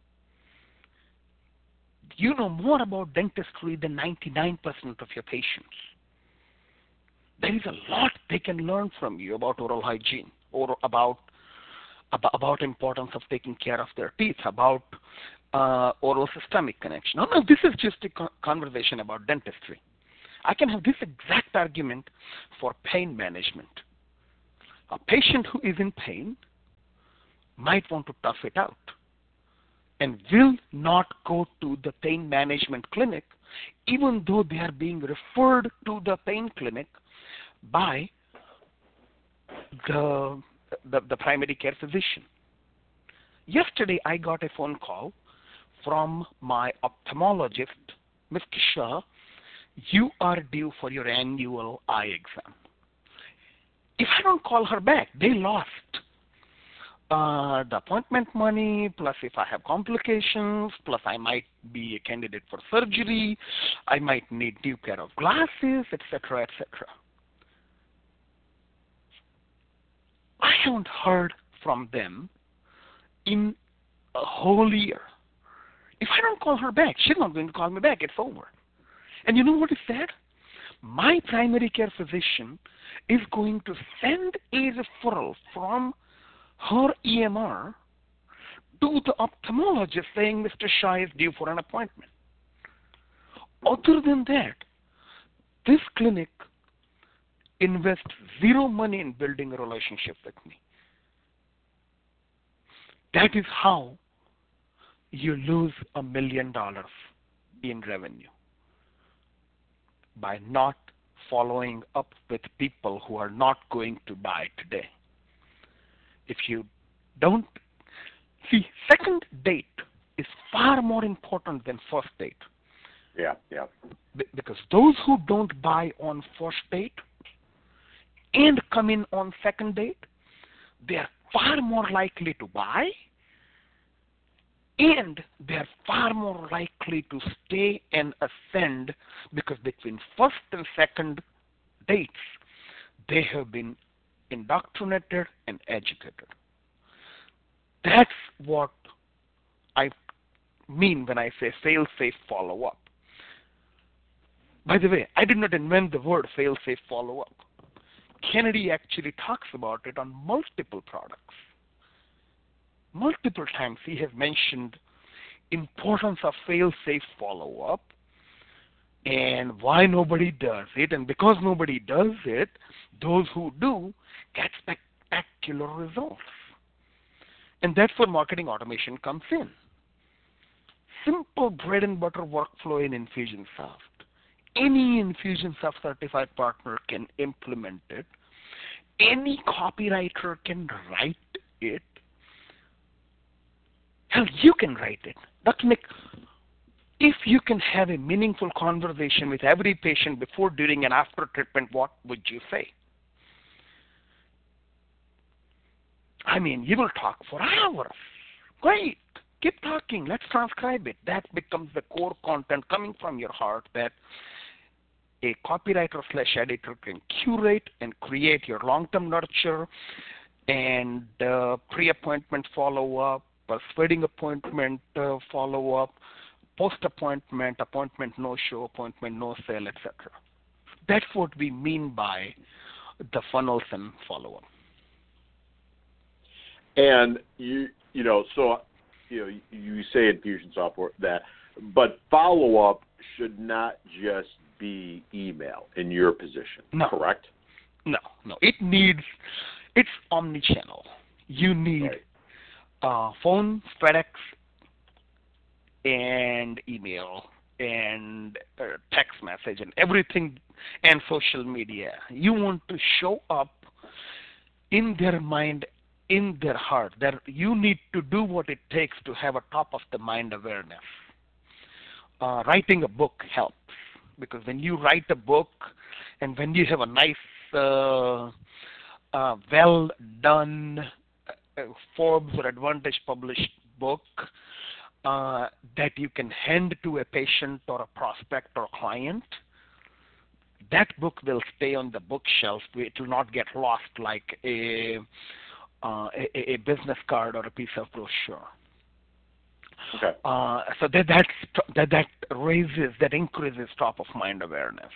You know more about dentistry than ninety-nine percent of your patients. There is a lot they can learn from you about oral hygiene, or about about, about importance of taking care of their teeth, about uh, oral systemic connection. No, no, this is just a co- conversation about dentistry. I can have this exact argument for pain management. A patient who is in pain might want to tough it out and will not go to the pain management clinic even though they are being referred to the pain clinic by the, the, the primary care physician. Yesterday, I got a phone call from my ophthalmologist, Mister Shah. You are due for your annual eye exam. If I don't call her back, they lost uh, the appointment money, plus if I have complications, plus I might be a candidate for surgery, I might need new pair of glasses, et cetera, et cetera. I haven't heard from them in a whole year. If I don't call her back, she's not going to call me back. It's over. And you know what is sad? My primary care physician is going to send a referral from her E M R to the ophthalmologist saying Mister Shah is due for an appointment. Other than that, this clinic invests zero money in building a relationship with me. That is how you lose a million dollars in revenue, by not following up with people who are not going to buy today. If you don't see, second date is far more important than first date. Yeah, yeah. B- because those who don't buy on first date and come in on second date, they are far more likely to buy, and they are far more likely to stay and ascend, because between first and second dates, they have been indoctrinated and educated. That's what I mean when I say fail-safe follow-up. By the way, I did not invent the word fail-safe follow-up. Kennedy actually talks about it on multiple products. Multiple times he has mentioned importance of fail-safe follow-up and why nobody does it. And because nobody does it, those who do get spectacular results. And that's where marketing automation comes in. Simple bread and butter workflow in Infusionsoft. Any Infusionsoft certified partner can implement it. Any copywriter can write it. Hell, you can write it. Doctor Nick, if you can have a meaningful conversation with every patient before, during, and after treatment, what would you say? I mean, you will talk for hours. Great. Keep talking. Let's transcribe it. That becomes the core content coming from your heart that a copywriter slash editor can curate and create your long-term nurture and uh, pre-appointment follow-up, persuading appointment uh, follow-up, post-appointment, appointment no-show, appointment no-sale, et cetera. That's what we mean by the funnels and follow-up. And you, you know, so you know, you say Infusionsoft that, but follow-up should not just be email in your position, no. correct? No, no. It needs, it's omni-channel. You need right. uh, phone, FedEx, and email, and uh, text message, and everything, and social media. You want to show up in their mind, in their heart. That you need to do what it takes to have a top-of-the-mind awareness. Uh, writing a book helps, because when you write a book and when you have a nice, uh, uh, well-done uh, Forbes or Advantage published book uh, that you can hand to a patient or a prospect or client, that book will stay on the bookshelf. It will not get lost like a, uh, a, a business card or a piece of brochure. Okay. Uh, so that that's, that that raises, that increases top of mind awareness.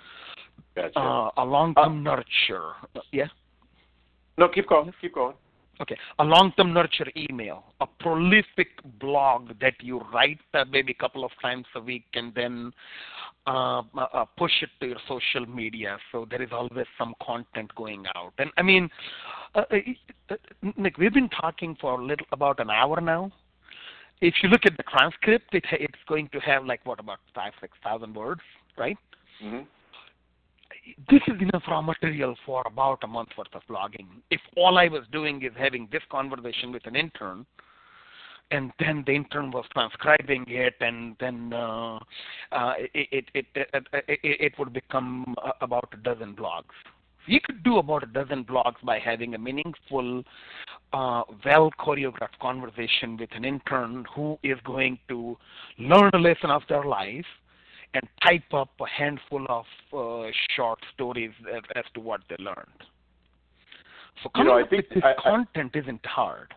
Gotcha. Uh, a long term uh, nurture. Yeah. No, keep going. Keep going. Okay, a long-term nurture email, a prolific blog that you write uh, maybe a couple of times a week and then uh, uh, push it to your social media. So there is always some content going out. And I mean, uh, uh, Nick, we've been talking for a little about an hour now. If you look at the transcript, it, it's going to have like what about five, six thousand words, right? Mm-hmm. This is enough raw material for about a month worth of blogging. If all I was doing is having this conversation with an intern, and then the intern was transcribing it, and then uh, uh, it, it, it, it, it, it would become about a dozen blogs. You could do about a dozen blogs by having a meaningful, uh, well-choreographed conversation with an intern who is going to learn a lesson of their life and type up a handful of uh, short stories as, as to what they learned. So coming you know, I up think with this I, content I, isn't hard.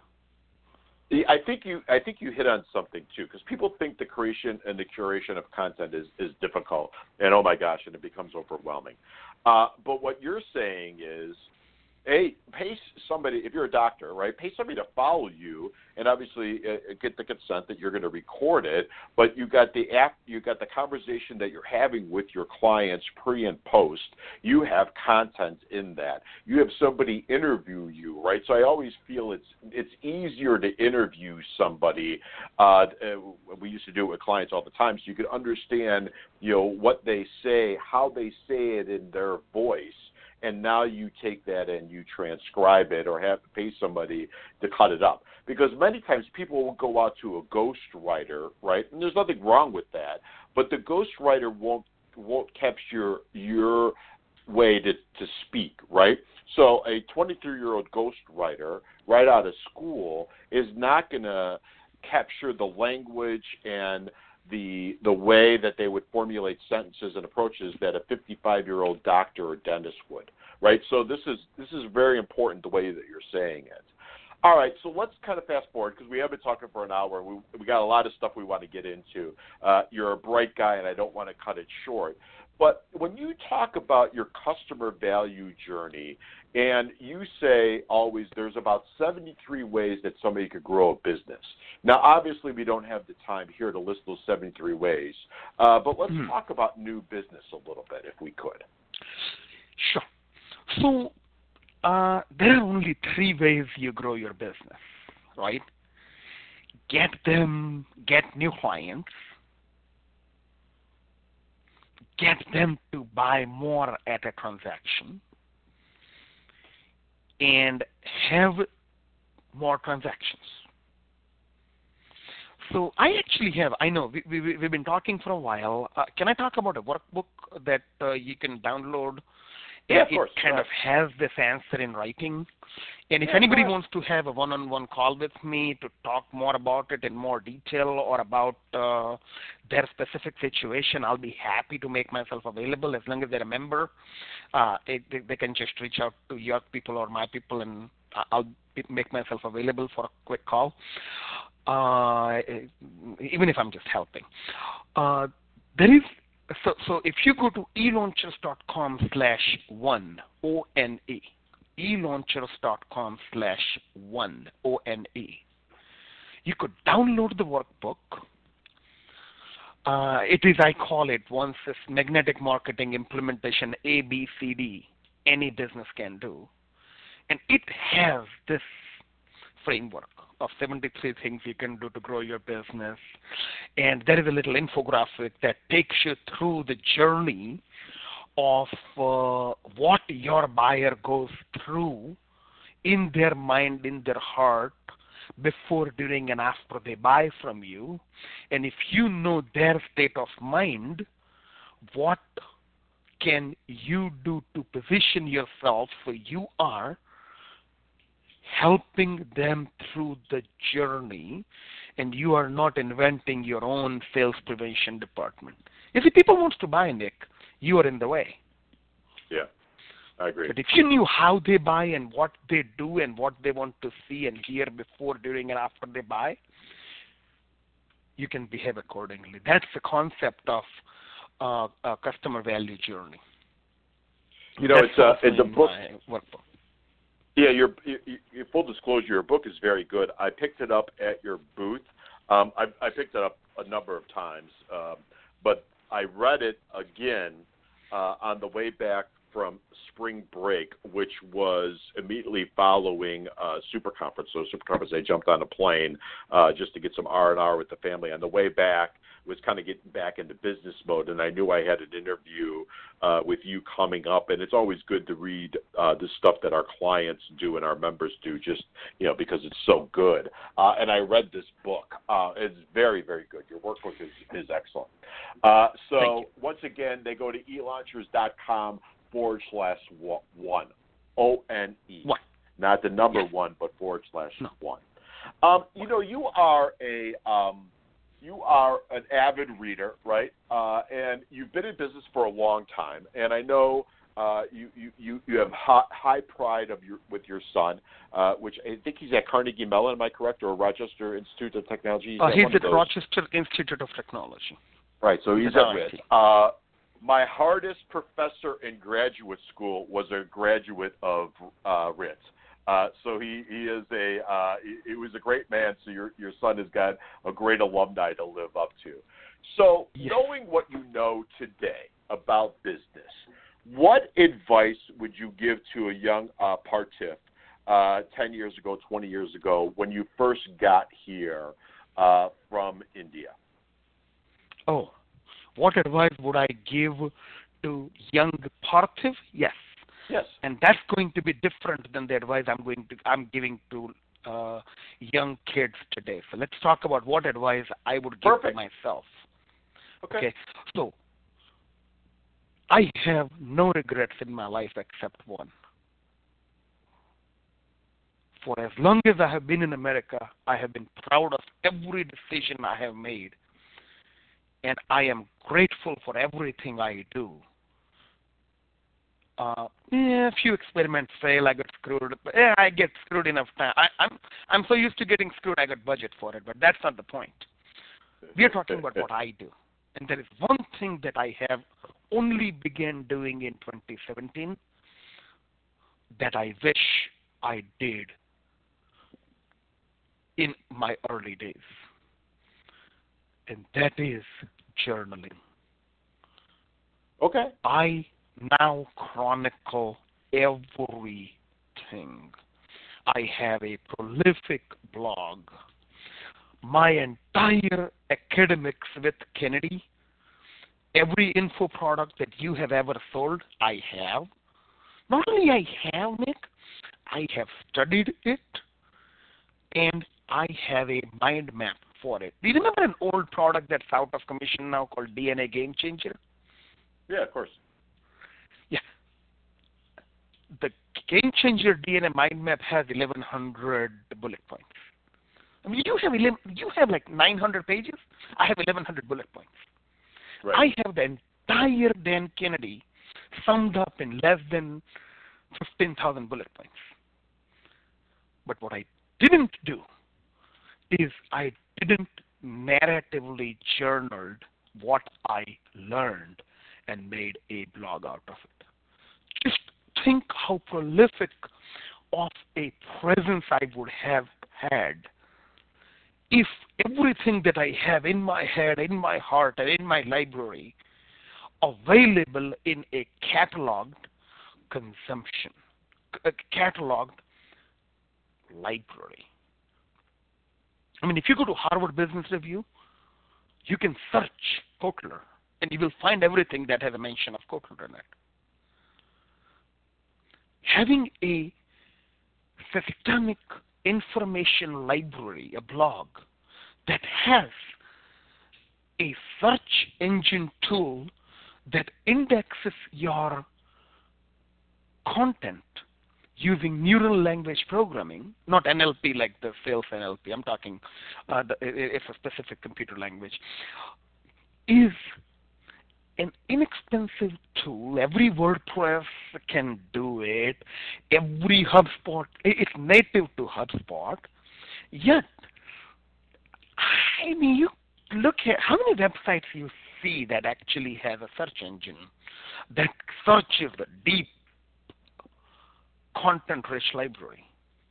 I think you I think you hit on something too, because people think the creation and the curation of content is, is difficult, and oh my gosh, and it becomes overwhelming. Uh, but what you're saying is, hey, pay somebody, if you're a doctor, right, pay somebody to follow you and obviously uh, get the consent that you're going to record it, but you got the act, you got the conversation that you're having with your clients pre and post. You have content in that. You have somebody interview you, right? So I always feel it's it's easier to interview somebody. Uh, we used to do it with clients all the time, so you could understand, you know, what they say, how they say it in their voice. And now you take that and you transcribe it or have to pay somebody to cut it up. Because many times people will go out to a ghostwriter, right? And there's nothing wrong with that. But the ghostwriter won't won't capture your way to, to speak, right? So a twenty-three-year-old ghostwriter right out of school is not going to capture the language and the the way that they would formulate sentences and approaches that a fifty-five-year-old doctor or dentist would, right? So this is this is very important, the way that you're saying it. All right, so let's kind of fast forward because we have been talking for an hour. We we got a lot of stuff we want to get into. Uh, you're a bright guy, and I don't want to cut it short. But when you talk about your customer value journey, and you say always there's about seventy-three ways that somebody could grow a business. Now, obviously, we don't have the time here to list those seventy-three ways, uh, but let's mm-hmm. talk about new business a little bit, if we could. Sure. So uh, there are only three ways you grow your business, right? Get them, get new clients, get them to buy more at a transaction, and have more transactions. So I actually have, I know, we, we, we've been talking for a while. Uh, can I talk about a workbook that uh, you can download? Yeah, and of course. It kind yeah. of has this answer in writing. And if yeah, anybody wants to have a one-on-one call with me to talk more about it in more detail or about uh, their specific situation, I'll be happy to make myself available as long as they're a member. Uh, it, they, they can just reach out to your people or my people, and I'll make myself available for a quick call, uh, even if I'm just helping. Uh, there is so so if you go to elaunchers.com slash one O N E. elaunchers.com slash one O N E. You could download the workbook. Uh, it is, I call it, once this magnetic marketing implementation A B C D, any business can do. And it has this framework of seventy-three things you can do to grow your business. And there is a little infographic that takes you through the journey of uh, what your buyer goes through in their mind, in their heart, before, during, and after they buy from you. And if you know their state of mind, what can you do to position yourself so you are helping them through the journey, and you are not inventing your own sales prevention department. If the people want to buy, Nick, you are in the way. Yeah, I agree. But if you knew how they buy and what they do and what they want to see and hear before, during, and after they buy, you can behave accordingly. That's the concept of uh, a customer value journey. You know, That's it's a it's a book. Workbook. Yeah, your, your, your full disclosure, your book is very good. I picked it up at your booth. Um, I, I picked it up a number of times, um, but I read it again uh, on the way back from spring break, which was immediately following uh, Super Conference. So Super Conference, I jumped on a plane uh, just to get some R and R with the family. On the way back, was kind of getting back into business mode, and I knew I had an interview uh, with you coming up, and it's always good to read uh, the stuff that our clients do and our members do, just, you know, because it's so good. Uh, and I read this book. Uh, it's very, very good. Your workbook is, is excellent. Uh, so once again, they go to elaunchers.com forward slash one, O N E. One. Not the number yes. one, but forward slash no. one. Um, you know, you are a... Um, You are an avid reader, right? Uh, and you've been in business for a long time. And I know uh, you, you, you, you have high, high pride of your, with your son, uh, which I think he's at Carnegie Mellon, am I correct, or Rochester Institute of Technology? He's uh, at, he's at Rochester Institute of Technology. Right, so he's, he's at R I T. Uh, my hardest professor in graduate school was a graduate of uh, R I T. Uh, so he, he is a uh, he, he was a great man. So your your son has got a great alumni to live up to. So yes. knowing what you know today about business, what advice would you give to a young uh, Partif uh, ten years ago, twenty years ago, when you first got here uh, from India? Oh, what advice would I give to young Partif? Yes. Yes. And that's going to be different than the advice I'm going to I'm giving to uh, young kids today. So let's talk about what advice I would give Perfect. to myself. Okay. okay. So I have no regrets in my life except one. For as long as I have been in America, I have been proud of every decision I have made. And I am grateful for everything I do. Uh, yeah, a few experiments fail. I got screwed. Yeah, I get screwed enough time. I, I'm I'm so used to getting screwed. I got budget for it, but that's not the point. We are talking about what I do, and there is one thing that I have only began doing in twenty seventeen that I wish I did in my early days, and that is journaling. Okay. I now chronicle everything. I have a prolific blog. My entire academics with Kennedy, every info product that you have ever sold, I have. Not only I have, Nick, I have studied it, and I have a mind map for it. Do you remember an old product that's out of commission now called D N A Game Changer? Yeah, of course. Yeah. The Game Changer D N A mind map has eleven hundred bullet points. I mean, you have eleven, you have like nine hundred pages. I have eleven hundred bullet points. Right. I have the entire Dan Kennedy summed up in less than fifteen thousand bullet points. But what I didn't do is I didn't narratively journaled what I learned and made a blog out of it. Just think how prolific of a presence I would have had if everything that I have in my head, in my heart, and in my library available in a cataloged consumption, a cataloged library. I mean, if you go to Harvard Business Review, you can search Kotler, and you will find everything that has a mention of Kotler in it. Having a systemic information library, a blog, that has a search engine tool that indexes your content using neural language programming, not N L P like the sales N L P, I'm talking uh, the, it's a specific computer language, is an inexpensive tool. Every WordPress can do it. Every HubSpot, it's native to HubSpot. Yet, I mean, you look at how many websites you see that actually have a search engine that searches the deep content-rich library.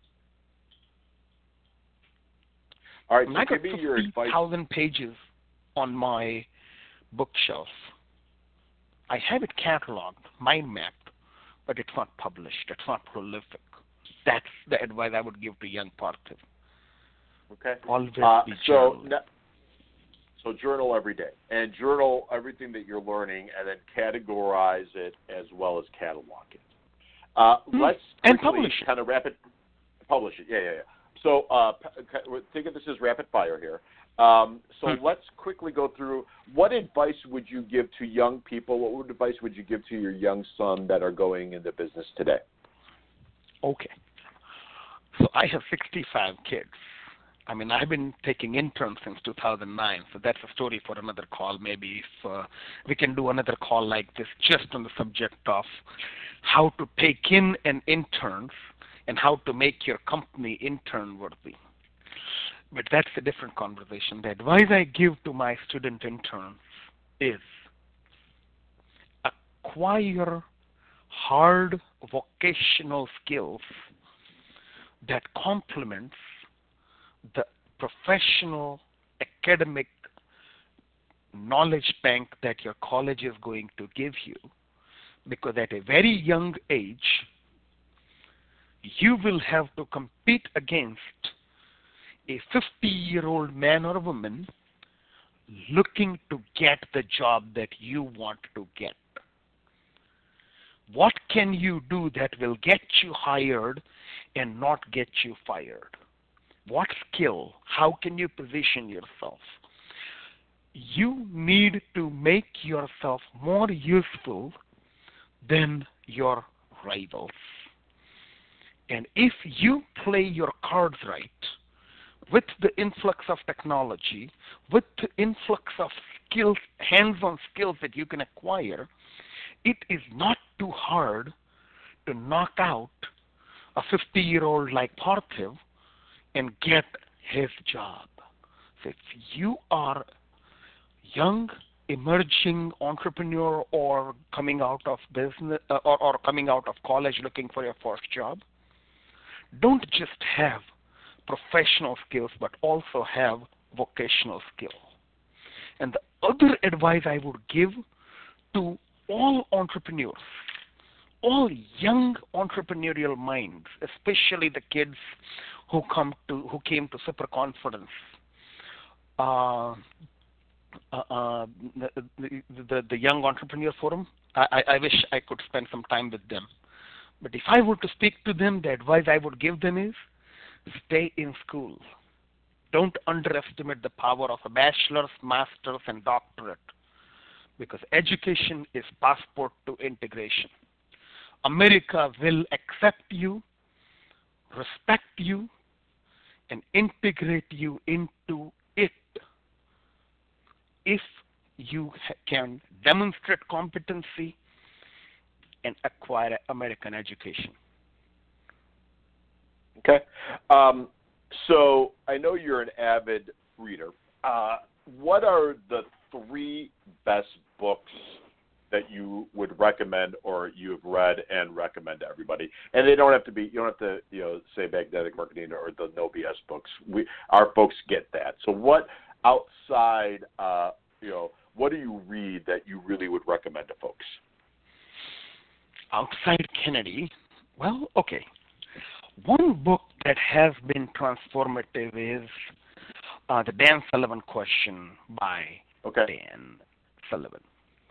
All right, And so I got give me your fifty advice. thousand pages on my bookshelf. I have it cataloged, mind mapped, but it's not published. It's not prolific. That's the advice I would give to young Parthiv. Okay. Always Uh, be so, journaling. ne- so journal every day, and journal everything that you're learning, and then categorize it as well as catalog it. Uh, Hmm. Let's And quickly publish it. kind of rapid publish it. Yeah, yeah, yeah. So uh, p- we're thinking this is rapid fire here. Um, so Hmm. let's quickly go through. What advice would you give to young people? What would advice would you give to your young son that are going into business today? Okay. So I have sixty-five kids. I mean, I've been taking interns since two thousand nine, so that's a story for another call. Maybe if uh, we can do another call like this just on the subject of how to take in an interns and how to make your company intern worthy. But that's a different conversation. The advice I give to my student interns is acquire hard vocational skills that complements the professional academic knowledge bank that your college is going to give you, because at a very young age you will have to compete against a fifty-year-old man or woman looking to get the job that you want to get. What can you do that will get you hired and not get you fired? What skill? How can you position yourself? You need to make yourself more useful than your rivals. And if you play your cards right, with the influx of technology, with the influx of skills, hands-on skills that you can acquire, it is not too hard to knock out a fifty-year-old like Parthiv and get his job. So if you are young, emerging entrepreneur or coming out of business uh, or, or coming out of college looking for your first job, don't just have professional skills but also have vocational skill. And the other advice I would give to all entrepreneurs, all young entrepreneurial minds, especially the kids who come to who came to Super Conference, uh, uh, uh, the, the, the the Young Entrepreneur Forum. I, I wish I could spend some time with them. But if I were to speak to them, the advice I would give them is stay in school. Don't underestimate the power of a bachelor's, master's, and doctorate, because education is passport to integration. America will accept you, respect you, and integrate you into it if you ha- can demonstrate competency and acquire American education. Okay. Um, so I know you're an avid reader. Uh, what are the three best books that you would recommend or you've read and recommend to everybody? And they don't have to be, you don't have to, you know, say Magnetic Marketing or the No B S books. We, our folks get that. So what outside, uh, you know, what do you read that you really would recommend to folks? Outside Kennedy, well, okay. One book that has been transformative is uh, the Dan Sullivan Question by Okay. Dan Sullivan.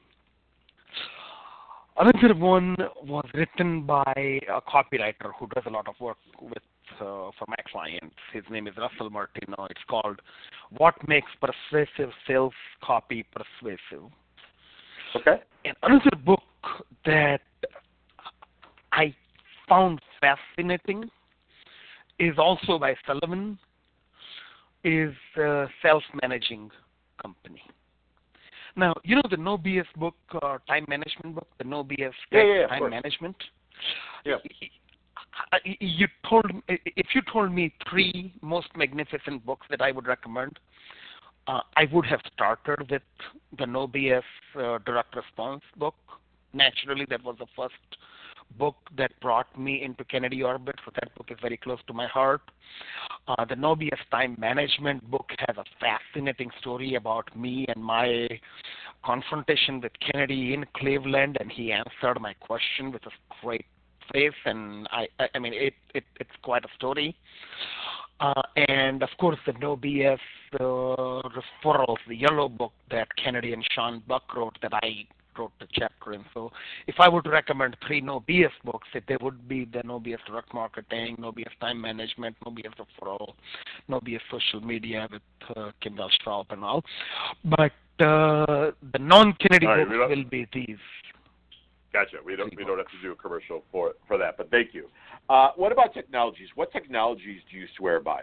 Another one was written by a copywriter who does a lot of work with uh, for my clients. His name is Russell Martino. It's called What Makes Persuasive Sales Copy Persuasive. Okay. And another book that I found fascinating is also by Sullivan, is uh, Self-Managing Company. Now, you know the No B S book, uh, time management book, the No B S Yeah, yeah, yeah, time of course. management? Yeah. You told if you told me three most magnificent books that I would recommend, uh, I would have started with the No B S uh, direct response book. Naturally, that was the first book that brought me into Kennedy Orbit, so that book is very close to my heart. Uh, the No B S Time Management book has a fascinating story about me and my confrontation with Kennedy in Cleveland, and he answered my question with a straight face, and I, I, I mean, it, it, it's quite a story. Uh, and, of course, the No B S uh, Referrals, the yellow book that Kennedy and Sean Buck wrote that I wrote the chapter in. So if I were to recommend three No B S books, they would be the No B S Direct Marketing, No B S Time Management, No B S Referral, No B S Social Media with uh, Kim Welch-Traub and all. But uh, the non-Kennedy right, books will be these. Gotcha. We don't we don't have to do a commercial for for that, but thank you. Uh, what about technologies? What technologies do you swear by?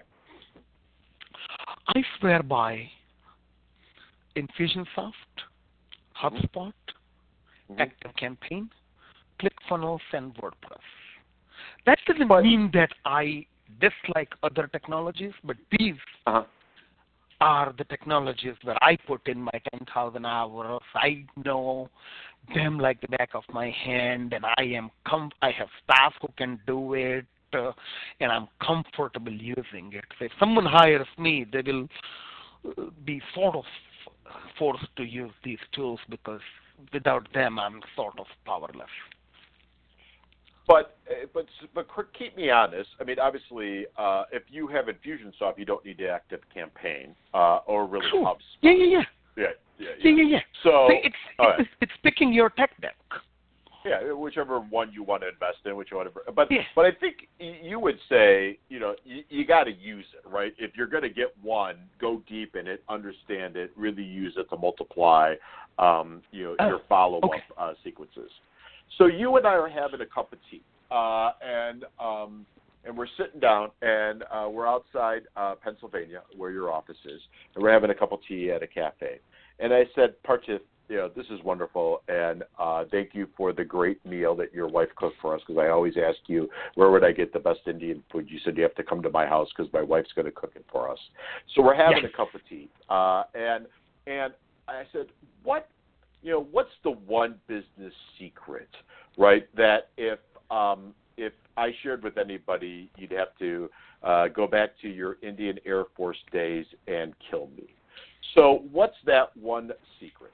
I swear by Infusionsoft, HubSpot, mm-hmm. ActiveCampaign, ClickFunnels, and WordPress. That doesn't but, mean that I dislike other technologies, but these uh-huh. are the technologies where I put in my ten thousand hours. I know them like the back of my hand, and I am com- I have staff who can do it, uh, and I'm comfortable using it. So if someone hires me, they will be sort of forced to use these tools because without them, I'm sort of powerless. But but but keep me honest. I mean, obviously, uh, if you have Infusionsoft, you don't need the Active Campaign uh, or really True. HubSpot. Yeah, yeah, yeah. Yeah, yeah, yeah, yeah, yeah. So it's it's, right. it's it's picking your tech deck. Yeah, whichever one you want to invest in, which one. But yeah. but I think you would say, you know, you, you got to use it, right? If you're going to get one, go deep in it, understand it, really use it to multiply, um, you know, oh, your follow-up okay. uh, sequences. So you and I are having a cup of tea, uh, and um, and we're sitting down, and uh, we're outside uh, Pennsylvania, where your office is, and we're having a cup of tea at a cafe. And I said, Partith, you know, this is wonderful, and uh, thank you for the great meal that your wife cooked for us, because I always ask you, where would I get the best Indian food? You said you have to come to my house because my wife's going to cook it for us. So we're having yes. a cup of tea, uh, and and I said, what, you know, what's the one business secret, right, that if um, if I shared with anybody, you'd have to uh, go back to your Indian Air Force days and kill me. So what's that one secret?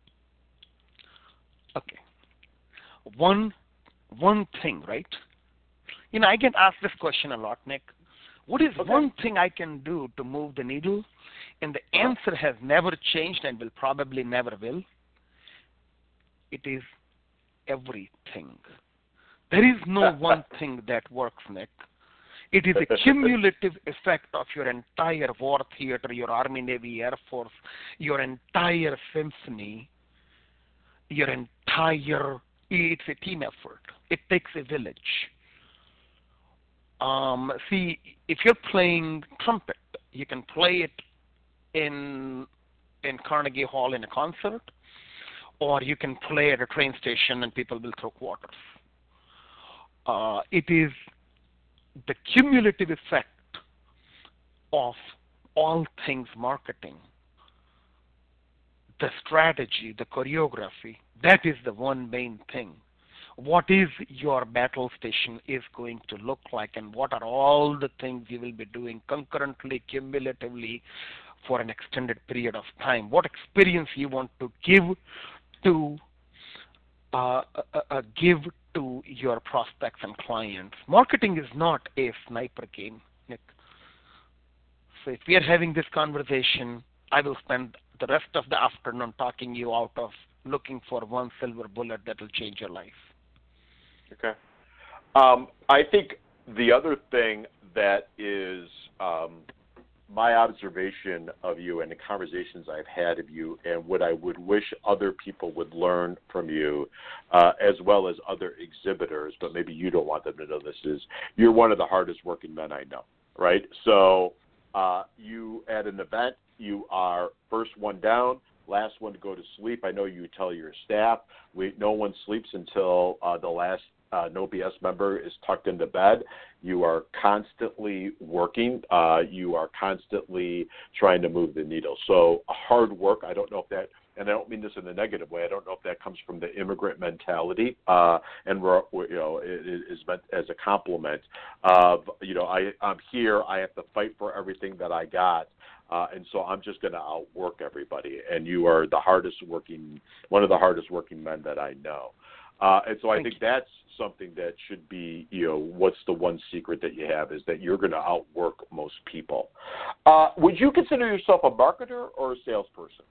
Okay. One one thing, right? You know, I get asked this question a lot, Nick. What is okay. one thing I can do to move the needle? And the answer has never changed and will probably never will. It is everything. There is no one thing that works, Nick. It is a cumulative effect of your entire war theater, your Army, Navy, Air Force, your entire symphony, your entire, it's a team effort. It takes a village. Um, see, if you're playing trumpet, you can play it in in Carnegie Hall in a concert, or you can play at a train station and people will throw quarters. Uh, it is the cumulative effect of all things marketing, the strategy, the choreography. That is the one main thing. What is your battle station is going to look like, and what are all the things you will be doing concurrently, cumulatively, for an extended period of time? What experience you want to give to uh, uh, uh, give to your prospects and clients. Marketing is not a sniper game, Nick. So if we are having this conversation, I will spend the rest of the afternoon talking you out of looking for one silver bullet that will change your life. Okay. Um, I think the other thing that is um, my observation of you and the conversations I've had of you and what I would wish other people would learn from you, uh, as well as other exhibitors, but maybe you don't want them to know this, is you're one of the hardest working men I know, right? So uh, you at an event, you are first one down, last one to go to sleep. I know you tell your staff, we, no one sleeps until uh, the last uh, No B S member is tucked into bed. You are constantly working. Uh, you are constantly trying to move the needle. So hard work, I don't know if that and I don't mean this in a negative way. I don't know if that comes from the immigrant mentality, uh, and we're, we're, you know, it, it is meant as a compliment of, you know, I, I'm here, I have to fight for everything that I got, uh, and so I'm just going to outwork everybody. And you are the hardest working, one of the hardest working men that I know. Uh, and so I Thank think you. that's something that should be, you know, what's the one secret that you have is that you're going to outwork most people. Uh, would you consider yourself a marketer or a salesperson?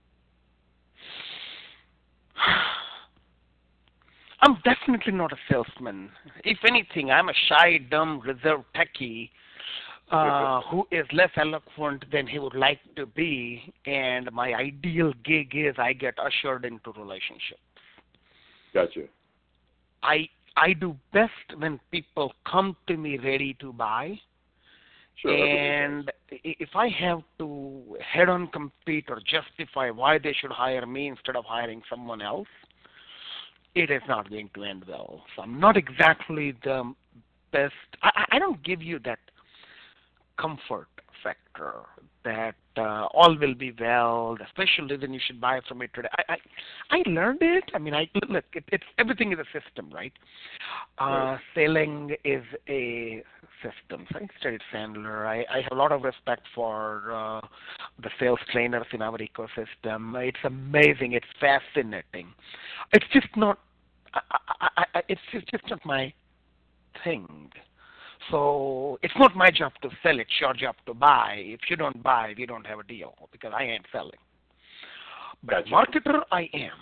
I'm definitely not a salesman. If anything, I'm a shy, dumb, reserved techie uh, who is less eloquent than he would like to be, and my ideal gig is I get ushered into relationships. Gotcha. I I do best when people come to me ready to buy. Sure. And if I have to head-on compete or justify why they should hire me instead of hiring someone else, it is not going to end well. So I'm not exactly the best. I, I don't give you that comfort factor that uh, all will be well, especially when you should buy from me today. I, I, I learned it. I mean, I look, it, it's everything is a system, right? Uh, Right. Selling is a system. So I studied Sandler. I, I have a lot of respect for uh, the sales trainers in our ecosystem. It's amazing. It's fascinating. It's just not. I, I, I, it's just, just not my thing. So it's not my job to sell, it's your job to buy. If you don't buy, we don't have a deal because I ain't selling. But Gotcha. marketer, I am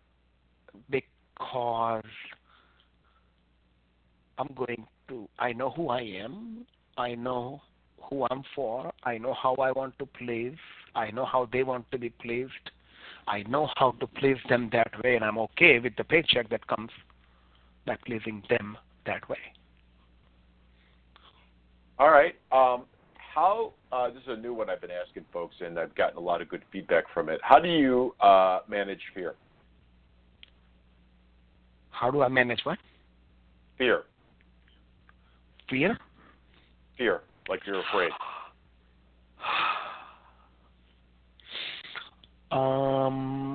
because I'm going to, I know who I am, I know who I'm for, I know how I want to please, I know how they want to be pleased, I know how to please them that way, and I'm okay with the paycheck that comes by pleasing them that way. All right. Um, how, uh, this is a new one I've been asking folks, and I've gotten a lot of good feedback from it. How do you uh, manage fear? How do I manage what? Fear. Fear? Fear, like you're afraid. Um,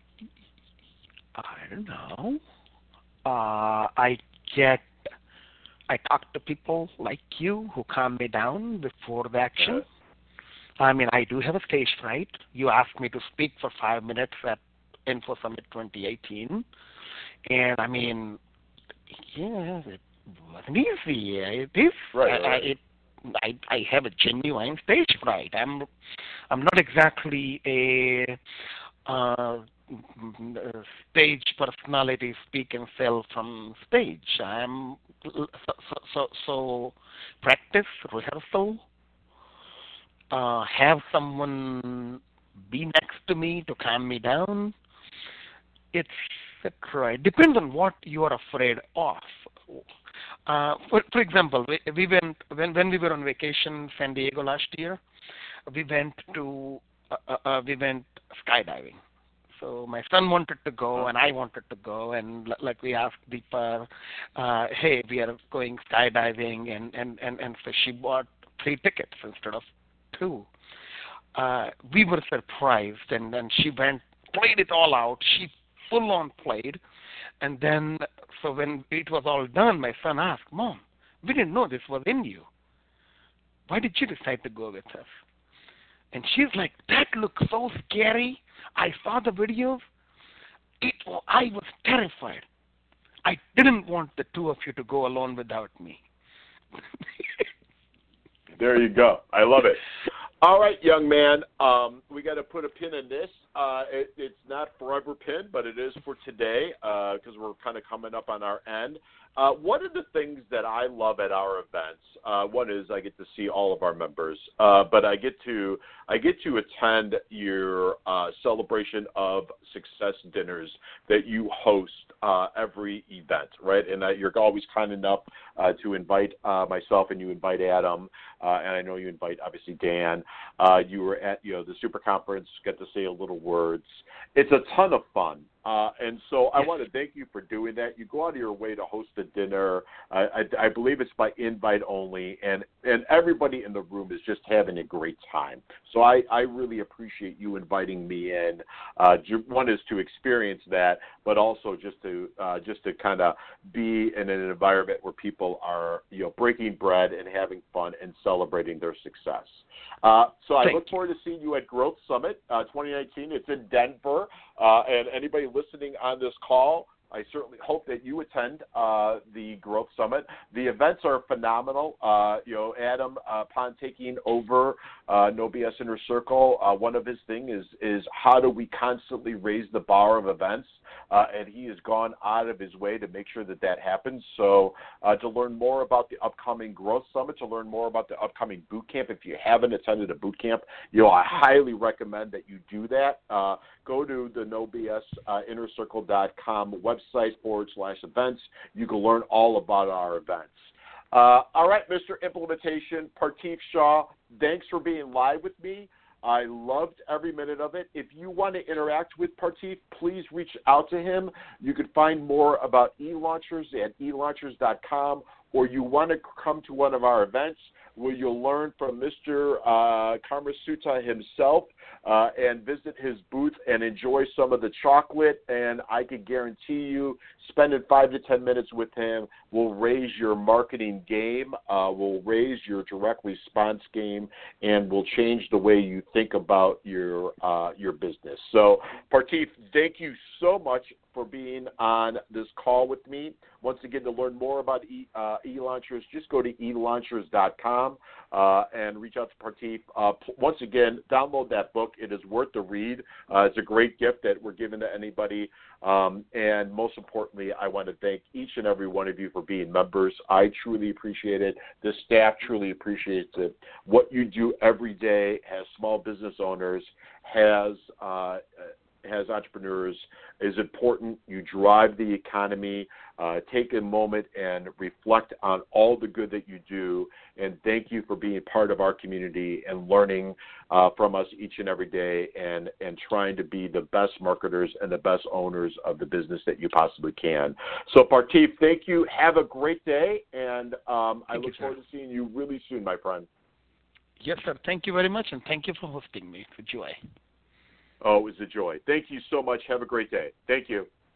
I don't know. Uh, I get, I talk to people like you who calm me down before the action. Uh-huh. I mean, I do have a stage fright. You asked me to speak for five minutes at Info Summit twenty eighteen, and I mean, yeah, it wasn't easy. It is. Right, I, right. I, it, I, I have a genuine stage fright. I'm, I'm not exactly a uh, stage personality, speak and sell from stage. I'm so so so, so practice, rehearsal. Uh, have someone be next to me to calm me down. It's it depends on what you are afraid of. Uh, for, for example, we, we went when when we were on vacation in San Diego last year. We went to uh, uh, we went skydiving. So my son wanted to go, and I wanted to go, and like we asked Deepa, uh, hey, we are going skydiving, and and and and so she bought three tickets instead of two. Uh, we were surprised, and then she went, played it all out. She full on played, and then so when it was all done, my son asked, Mom, we didn't know this was in you. Why did you decide to go with us? And she's like, that looks so scary. I saw the videos. It, I was terrified. I didn't want the two of you to go alone without me. There you go. I love it. All right, young man. Um, we got to put a pin in this. Uh, it, it's not forever pin, but it is for today because uh, we're kind of coming up on our end. Uh, one of the things that I love at our events, uh, one is I get to see all of our members, uh, but I get to I get to attend your uh, celebration of success dinners that you host uh, every event, right? And uh, you're always kind enough uh, to invite uh, myself, and you invite Adam, uh, and I know you invite obviously Dan. Uh, you were at you know the super conference, get to say a little words. It's a ton of fun. Uh, and so I want to thank you for doing that. You go out of your way to host a dinner. I, I, I believe it's by invite only, and, and everybody in the room is just having a great time. So I, I really appreciate you inviting me in. Uh, one is to experience that, but also just to uh, just to kind of be in an environment where people are, you know, breaking bread and having fun and celebrating their success. Uh, so I Thank look forward to seeing you at Growth Summit uh, twenty nineteen. It's in Denver, uh, and anybody listening on this call, I certainly hope that you attend uh, the Growth Summit. The events are phenomenal. Uh, you know, Adam, uh, upon taking over uh, No B S Inner Circle, uh, one of his things is is how do we constantly raise the bar of events, uh, and he has gone out of his way to make sure that that happens. So uh, to learn more about the upcoming Growth Summit, to learn more about the upcoming boot camp, if you haven't attended a boot camp, you know, I highly recommend that you do that. Uh, go to the No B S uh, Inner Circle dot com website forward slash events. You can learn all about our events. Uh, all right, Mister Implementation, Parteep Shah, thanks for being live with me. I loved every minute of it. If you want to interact with Parteep, please reach out to him. You can find more about eLaunchers at e launchers dot com, or you want to come to one of our events where you'll learn from Mister Uh, Kamarasuta himself uh, and visit his booth and enjoy some of the chocolate. And I can guarantee you spending five to ten minutes with him will raise your marketing game, uh, will raise your direct response game, and will change the way you think about your uh, your business. So, Parteep, thank you so much for being on this call with me. Once again, to learn more about e, uh, eLaunchers, just go to e launchers dot com uh, and reach out to Parteep. Uh, p- once again, download that book. It is worth the read. Uh, it's a great gift that we're giving to anybody. Um, and most importantly, I want to thank each and every one of you for being members. I truly appreciate it. The staff truly appreciates it. What you do every day as small business owners has uh, has entrepreneurs is important. You drive the economy. Uh, take a moment and reflect on all the good that you do, and thank you for being part of our community and learning uh, from us each and every day, and, and trying to be the best marketers and the best owners of the business that you possibly can. So, Parteep, thank you. Have a great day, and um, I look forward to seeing you really soon, my friend. Yes, sir. Thank you very much, and thank you for hosting me. It's a joy. Oh, it was a joy. Thank you so much. Have a great day. Thank you.